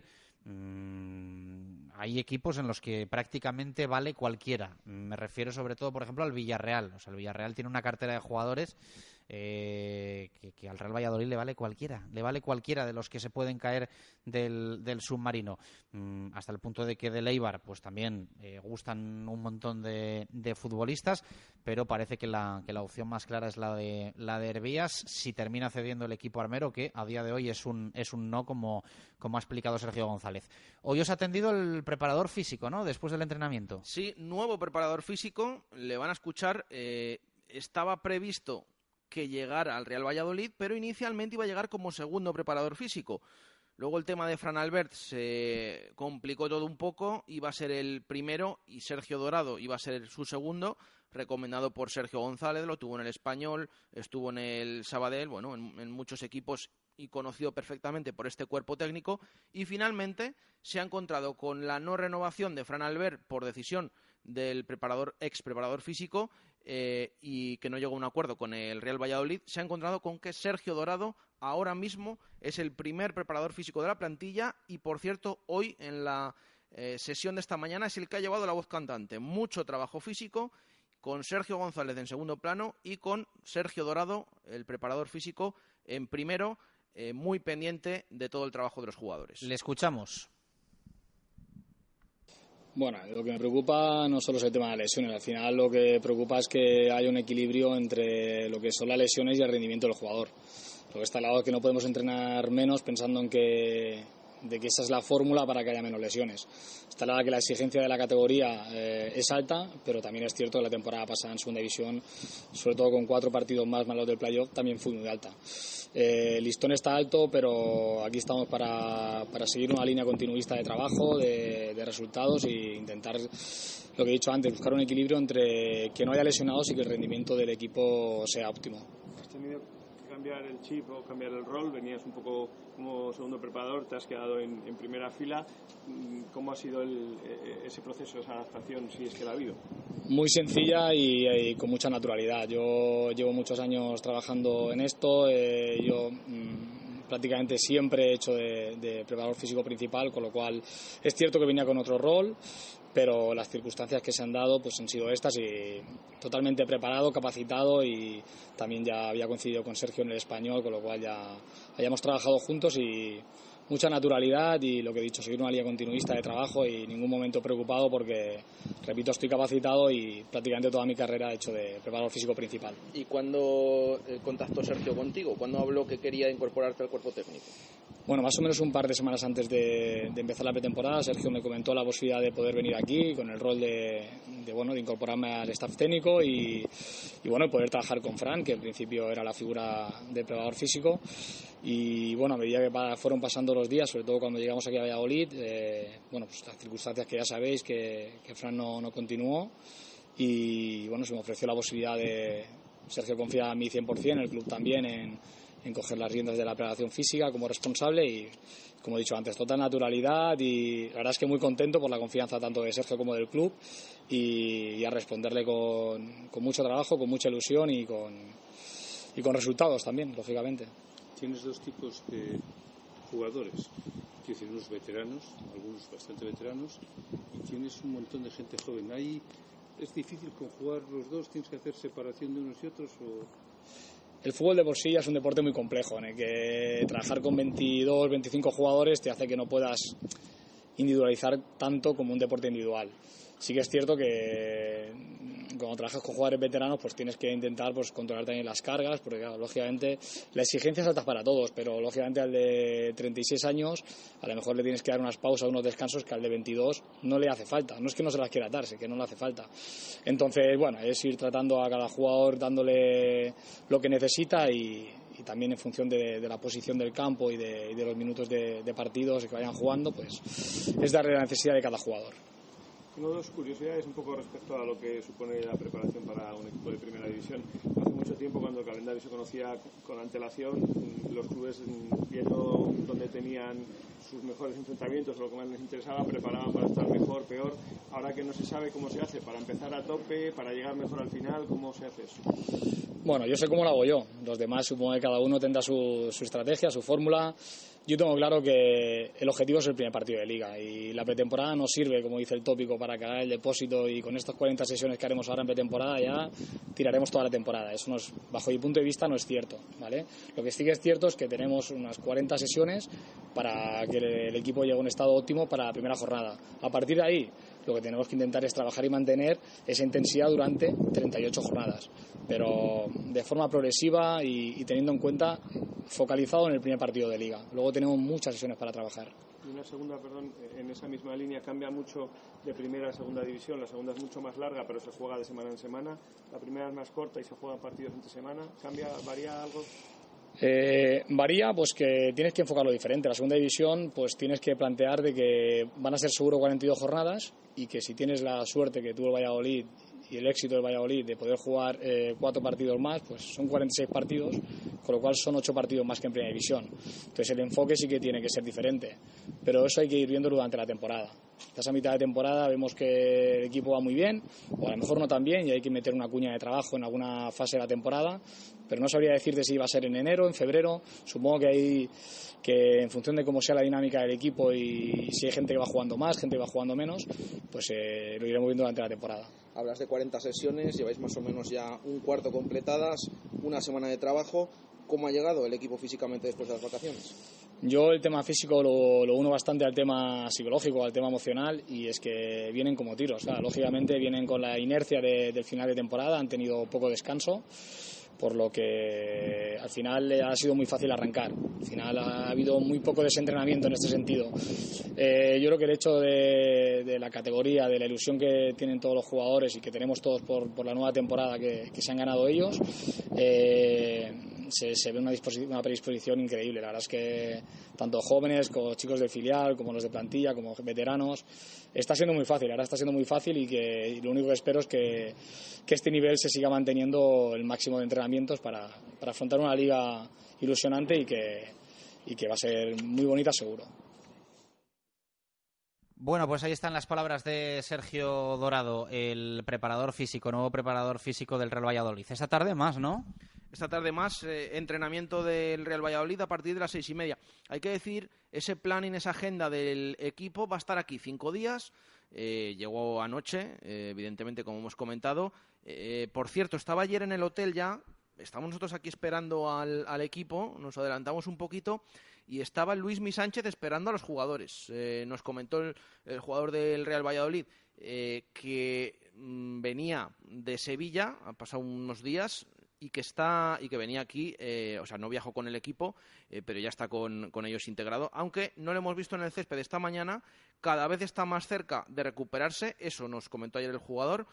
hay equipos en los que prácticamente vale cualquiera. Me refiero sobre todo, por ejemplo, al Villarreal. O sea, el Villarreal tiene una cartera de jugadores que al Real Valladolid le vale cualquiera de los que se pueden caer del submarino, hasta el punto de que del Eibar pues también gustan un montón de futbolistas, pero parece que la opción más clara es la de Hervías, si termina cediendo el equipo armero, que a día de hoy es un no, como ha explicado Sergio González. Hoy os ha atendido el preparador físico, ¿no?, después del entrenamiento. Sí, nuevo preparador físico, le van a escuchar. Estaba previsto que llegara al Real Valladolid, pero inicialmente iba a llegar como segundo preparador físico. Luego el tema de Fran Albert se complicó todo un poco, iba a ser el primero y Sergio Dorado iba a ser su segundo, recomendado por Sergio González, lo tuvo en el Español, estuvo en el Sabadell, bueno, en muchos equipos y conocido perfectamente por este cuerpo técnico, y finalmente se ha encontrado con la no renovación de Fran Albert por decisión del ex preparador físico, y que no llegó a un acuerdo con el Real Valladolid. Se ha encontrado con que Sergio Dorado ahora mismo es el primer preparador físico de la plantilla, y por cierto hoy en la sesión de esta mañana es el que ha llevado la voz cantante. Mucho trabajo físico, con Sergio González en segundo plano y con Sergio Dorado, el preparador físico, en primero, muy pendiente de todo el trabajo de los jugadores. Le escuchamos. Bueno, lo que me preocupa no solo es el tema de las lesiones. Al final lo que preocupa es que haya un equilibrio entre lo que son las lesiones y el rendimiento del jugador. Lo que está claro es que no podemos entrenar menos pensando en que esa es la fórmula para que haya menos lesiones. Está claro que la exigencia de la categoría es alta, pero también es cierto que la temporada pasada en segunda división, sobre todo con 4 partidos más los del playoff, también fue muy alta. El listón está alto, pero aquí estamos para seguir una línea continuista de trabajo, de resultados e intentar, lo que he dicho antes, buscar un equilibrio entre que no haya lesionados y que el rendimiento del equipo sea óptimo. ¿Has tenido que cambiar el chip o cambiar el rol? Venías un poco como segundo preparador, te has quedado en primera fila. ¿Cómo ha sido ese proceso, esa adaptación, si es que la ha habido? Muy sencilla y con mucha naturalidad. Yo llevo muchos años trabajando en esto. Yo prácticamente siempre he hecho de preparador físico principal, con lo cual es cierto que venía con otro rol, pero las circunstancias que se han dado pues han sido estas, y totalmente preparado, capacitado, y también ya había coincidido con Sergio en el Español, con lo cual ya hayamos trabajado juntos y mucha naturalidad, y lo que he dicho, seguir una línea continuista de trabajo y en ningún momento preocupado porque, repito, estoy capacitado y prácticamente toda mi carrera he hecho de preparador físico principal. ¿Y cuándo contactó Sergio contigo? ¿Cuándo habló que quería incorporarte al cuerpo técnico? Bueno, más o menos un par de semanas antes de empezar la pretemporada, Sergio me comentó la posibilidad de poder venir aquí con el rol de incorporarme al staff técnico y bueno, poder trabajar con Fran, que en principio era la figura de preparador físico. Y bueno, a medida que fueron pasando los días, sobre todo cuando llegamos aquí a Valladolid, pues las circunstancias que ya sabéis, que Fran no continuó, y bueno, se me ofreció la posibilidad de... Sergio confía en mí 100%, el club también, en coger las riendas de la preparación física como responsable, y como he dicho antes, total naturalidad, y la verdad es que muy contento por la confianza tanto de Sergio como del club, y a responderle con mucho trabajo, con mucha ilusión y con resultados también, lógicamente. Tienes dos tipos de jugadores, quiero decir, unos veteranos, algunos bastante veteranos, y tienes un montón de gente joven. Ahí es difícil conjugar los dos, tienes que hacer separación de unos y otros, o... El fútbol de por sí ya es un deporte muy complejo, en el que trabajar con 22, 25 jugadores te hace que no puedas individualizar tanto como un deporte individual. Sí que es cierto que cuando trabajas con jugadores veteranos pues tienes que intentar pues controlar también las cargas, porque claro, lógicamente la exigencia es alta para todos, pero lógicamente al de 36 años a lo mejor le tienes que dar unas pausas, unos descansos que al de 22 no le hace falta. No es que no se las quiera dar, es que no le hace falta. Entonces, bueno, es ir tratando a cada jugador dándole lo que necesita, y también en función de la posición del campo y de los minutos de partidos que vayan jugando, pues es darle la necesidad de cada jugador. Tengo dos curiosidades un poco respecto a lo que supone la preparación para un equipo de primera división. Hace mucho tiempo, cuando el calendario se conocía con antelación, los clubes, viendo dónde tenían sus mejores enfrentamientos o lo que más les interesaba, preparaban para estar mejor, peor. Ahora que no se sabe cómo se hace, para empezar a tope, para llegar mejor al final, ¿cómo se hace eso? Bueno, yo sé cómo lo hago yo. Los demás supongo que cada uno tendrá su estrategia, su fórmula. Yo tengo claro que el objetivo es el primer partido de liga, y la pretemporada no sirve, como dice el tópico, para cargar el depósito, y con estas 40 sesiones que haremos ahora en pretemporada ya tiraremos toda la temporada. Eso no es, bajo mi punto de vista, no es cierto, ¿vale? Lo que sí que es cierto es que tenemos unas 40 sesiones para que el equipo llegue a un estado óptimo para la primera jornada. A partir de ahí, lo que tenemos que intentar es trabajar y mantener esa intensidad durante 38 jornadas, pero de forma progresiva y teniendo en cuenta, focalizado en el primer partido de liga. Luego tenemos muchas sesiones para trabajar. Y una segunda, en esa misma línea, cambia mucho de primera a segunda división. La segunda es mucho más larga, pero se juega de semana en semana. La primera es más corta y se juegan partidos entre semana. ¿Varía algo? Varía, pues que tienes que enfocarlo diferente. La segunda división, pues tienes que plantear de que van a ser seguro 42 jornadas, y que si tienes la suerte que tuvo el Valladolid y el éxito del Valladolid de poder jugar 4 partidos más, pues son 46 partidos, con lo cual son 8 partidos más que en Primera División. Entonces el enfoque sí que tiene que ser diferente, pero eso hay que ir viéndolo durante la temporada. Estás a mitad de temporada, vemos que el equipo va muy bien, o a lo mejor no tan bien, y hay que meter una cuña de trabajo en alguna fase de la temporada, pero no sabría decirte si va a ser en enero, en febrero. Supongo que en función de cómo sea la dinámica del equipo y si hay gente que va jugando más, gente que va jugando menos, pues lo iremos viendo durante la temporada. Hablas de 40 sesiones, lleváis más o menos ya un cuarto completadas, una semana de trabajo. ¿Cómo ha llegado el equipo físicamente después de las vacaciones? Yo el tema físico lo uno bastante al tema psicológico, al tema emocional, y es que vienen como tiros. O sea, lógicamente vienen con la inercia del final de temporada, han tenido poco descanso, por lo que al final ha sido muy fácil arrancar. Al final ha habido muy poco desentrenamiento en este sentido. Yo creo que el hecho de la categoría, de la ilusión que tienen todos los jugadores y que tenemos todos por la nueva temporada que se han ganado ellos, se ve una predisposición increíble. La verdad es que tanto jóvenes como chicos del filial, como los de plantilla, como veteranos, está siendo muy fácil. Ahora está siendo muy fácil y lo único que espero es que este nivel se siga manteniendo el máximo de entrenamientos para afrontar una liga ilusionante y que va a ser muy bonita seguro. Bueno, pues ahí están las palabras de Sergio Dorado, el nuevo preparador físico del Real Valladolid. Esta tarde más, ¿no? Esta tarde más, entrenamiento del Real Valladolid a partir de las 6:30. Hay que decir, ese planning, esa agenda del equipo va a estar aquí 5 días. Llegó anoche, evidentemente, como hemos comentado. Por cierto, estaba ayer en el hotel ya. Estamos nosotros aquí esperando al equipo, nos adelantamos un poquito, y estaba Luismi Sánchez esperando a los jugadores. Nos comentó el jugador del Real Valladolid que venía de Sevilla, ha pasado unos días, y que venía aquí, o sea, no viajó con el equipo, pero ya está con ellos integrado, aunque no lo hemos visto en el césped esta mañana. Cada vez está más cerca de recuperarse, eso nos comentó ayer el jugador.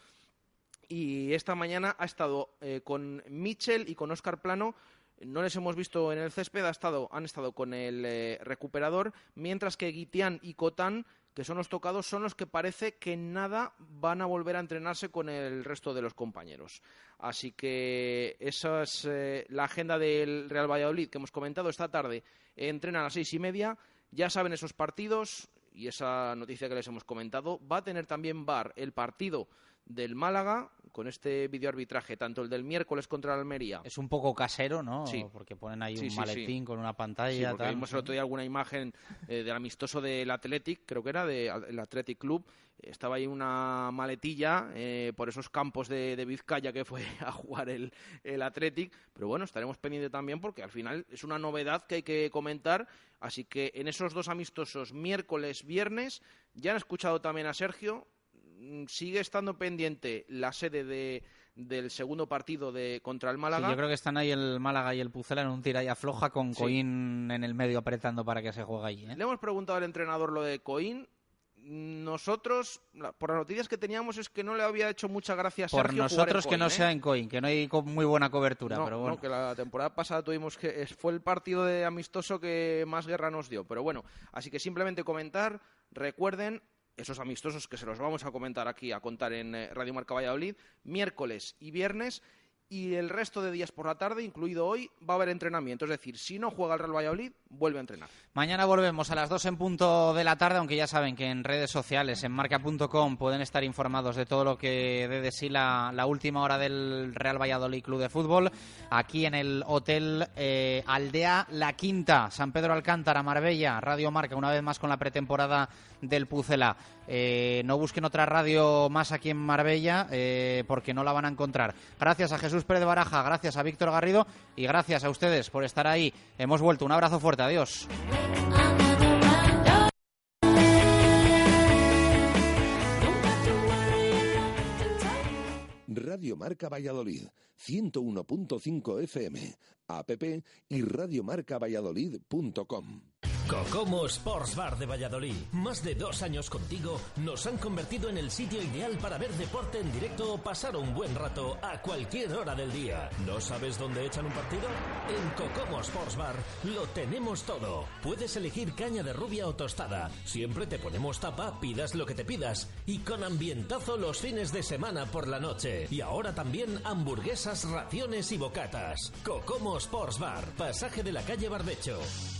Y esta mañana ha estado con Mitchell y con Óscar Plano. No les hemos visto en el césped, han estado con el recuperador, mientras que Guitián y Cotán, que son los tocados, son los que parece que nada van a volver a entrenarse con el resto de los compañeros. Así que esa es la agenda del Real Valladolid que hemos comentado esta tarde. Entrenan a las 6:30, ya saben esos partidos y esa noticia que les hemos comentado. Va a tener también VAR el partido del Málaga, con este videoarbitraje, tanto el del miércoles contra el Almería. Es un poco casero, ¿no? Sí. Porque ponen ahí un maletín con una pantalla. Sí, porque vimos el otro día alguna imagen del amistoso del Athletic, creo que era, del Athletic Club. Estaba ahí una maletilla por esos campos de Vizcaya que fue a jugar el Athletic. Pero bueno, estaremos pendientes también porque al final es una novedad que hay que comentar. Así que en esos 2 amistosos, miércoles, viernes, ya han escuchado también a Sergio. Sigue estando pendiente la sede del segundo partido contra el Málaga. Sí, yo creo que están ahí el Málaga y el Pucela en un tira y afloja con Coín en el medio apretando para que se juegue allí. Le hemos preguntado al entrenador lo de Coín. Nosotros, por las noticias que teníamos, es que no le había hecho mucha gracia a Sergio por nosotros jugar en que no sea en Coín, que no hay muy buena cobertura. No, pero bueno. No, que la temporada pasada fue el partido de amistoso que más guerra nos dio. Pero bueno, así que simplemente comentar, recuerden esos amistosos que se los vamos a comentar aquí, a contar en Radio Marca Valladolid, miércoles y viernes, y el resto de días por la tarde, incluido hoy, va a haber entrenamiento. Es decir, si no juega el Real Valladolid, vuelve a entrenar. Mañana volvemos a las 2 en punto de la tarde, aunque ya saben que en redes sociales, en marca.com, pueden estar informados de todo lo que dé de sí la última hora del Real Valladolid Club de Fútbol, aquí en el Hotel Aldea La Quinta, San Pedro Alcántara, Marbella, Radio Marca, una vez más con la pretemporada del Pucela. No busquen otra radio más aquí en Marbella porque no la van a encontrar. Gracias a Jesús Pérez Baraja, gracias a Víctor Garrido y gracias a ustedes por estar ahí. Hemos vuelto, un abrazo fuerte, adiós. Radio Marca Valladolid, 101.5 FM, app y radiomarcavalladolid.com. Cocomo Sports Bar de Valladolid. Más de 2 años contigo nos han convertido en el sitio ideal para ver deporte en directo o pasar un buen rato a cualquier hora del día. ¿No sabes dónde echan un partido? En Cocomo Sports Bar lo tenemos todo. Puedes elegir caña de rubia o tostada. Siempre te ponemos tapa, pidas lo que te pidas. Y con ambientazo los fines de semana por la noche. Y ahora también hamburguesas, raciones y bocatas. Cocomo Sports Bar, pasaje de la calle Barbecho.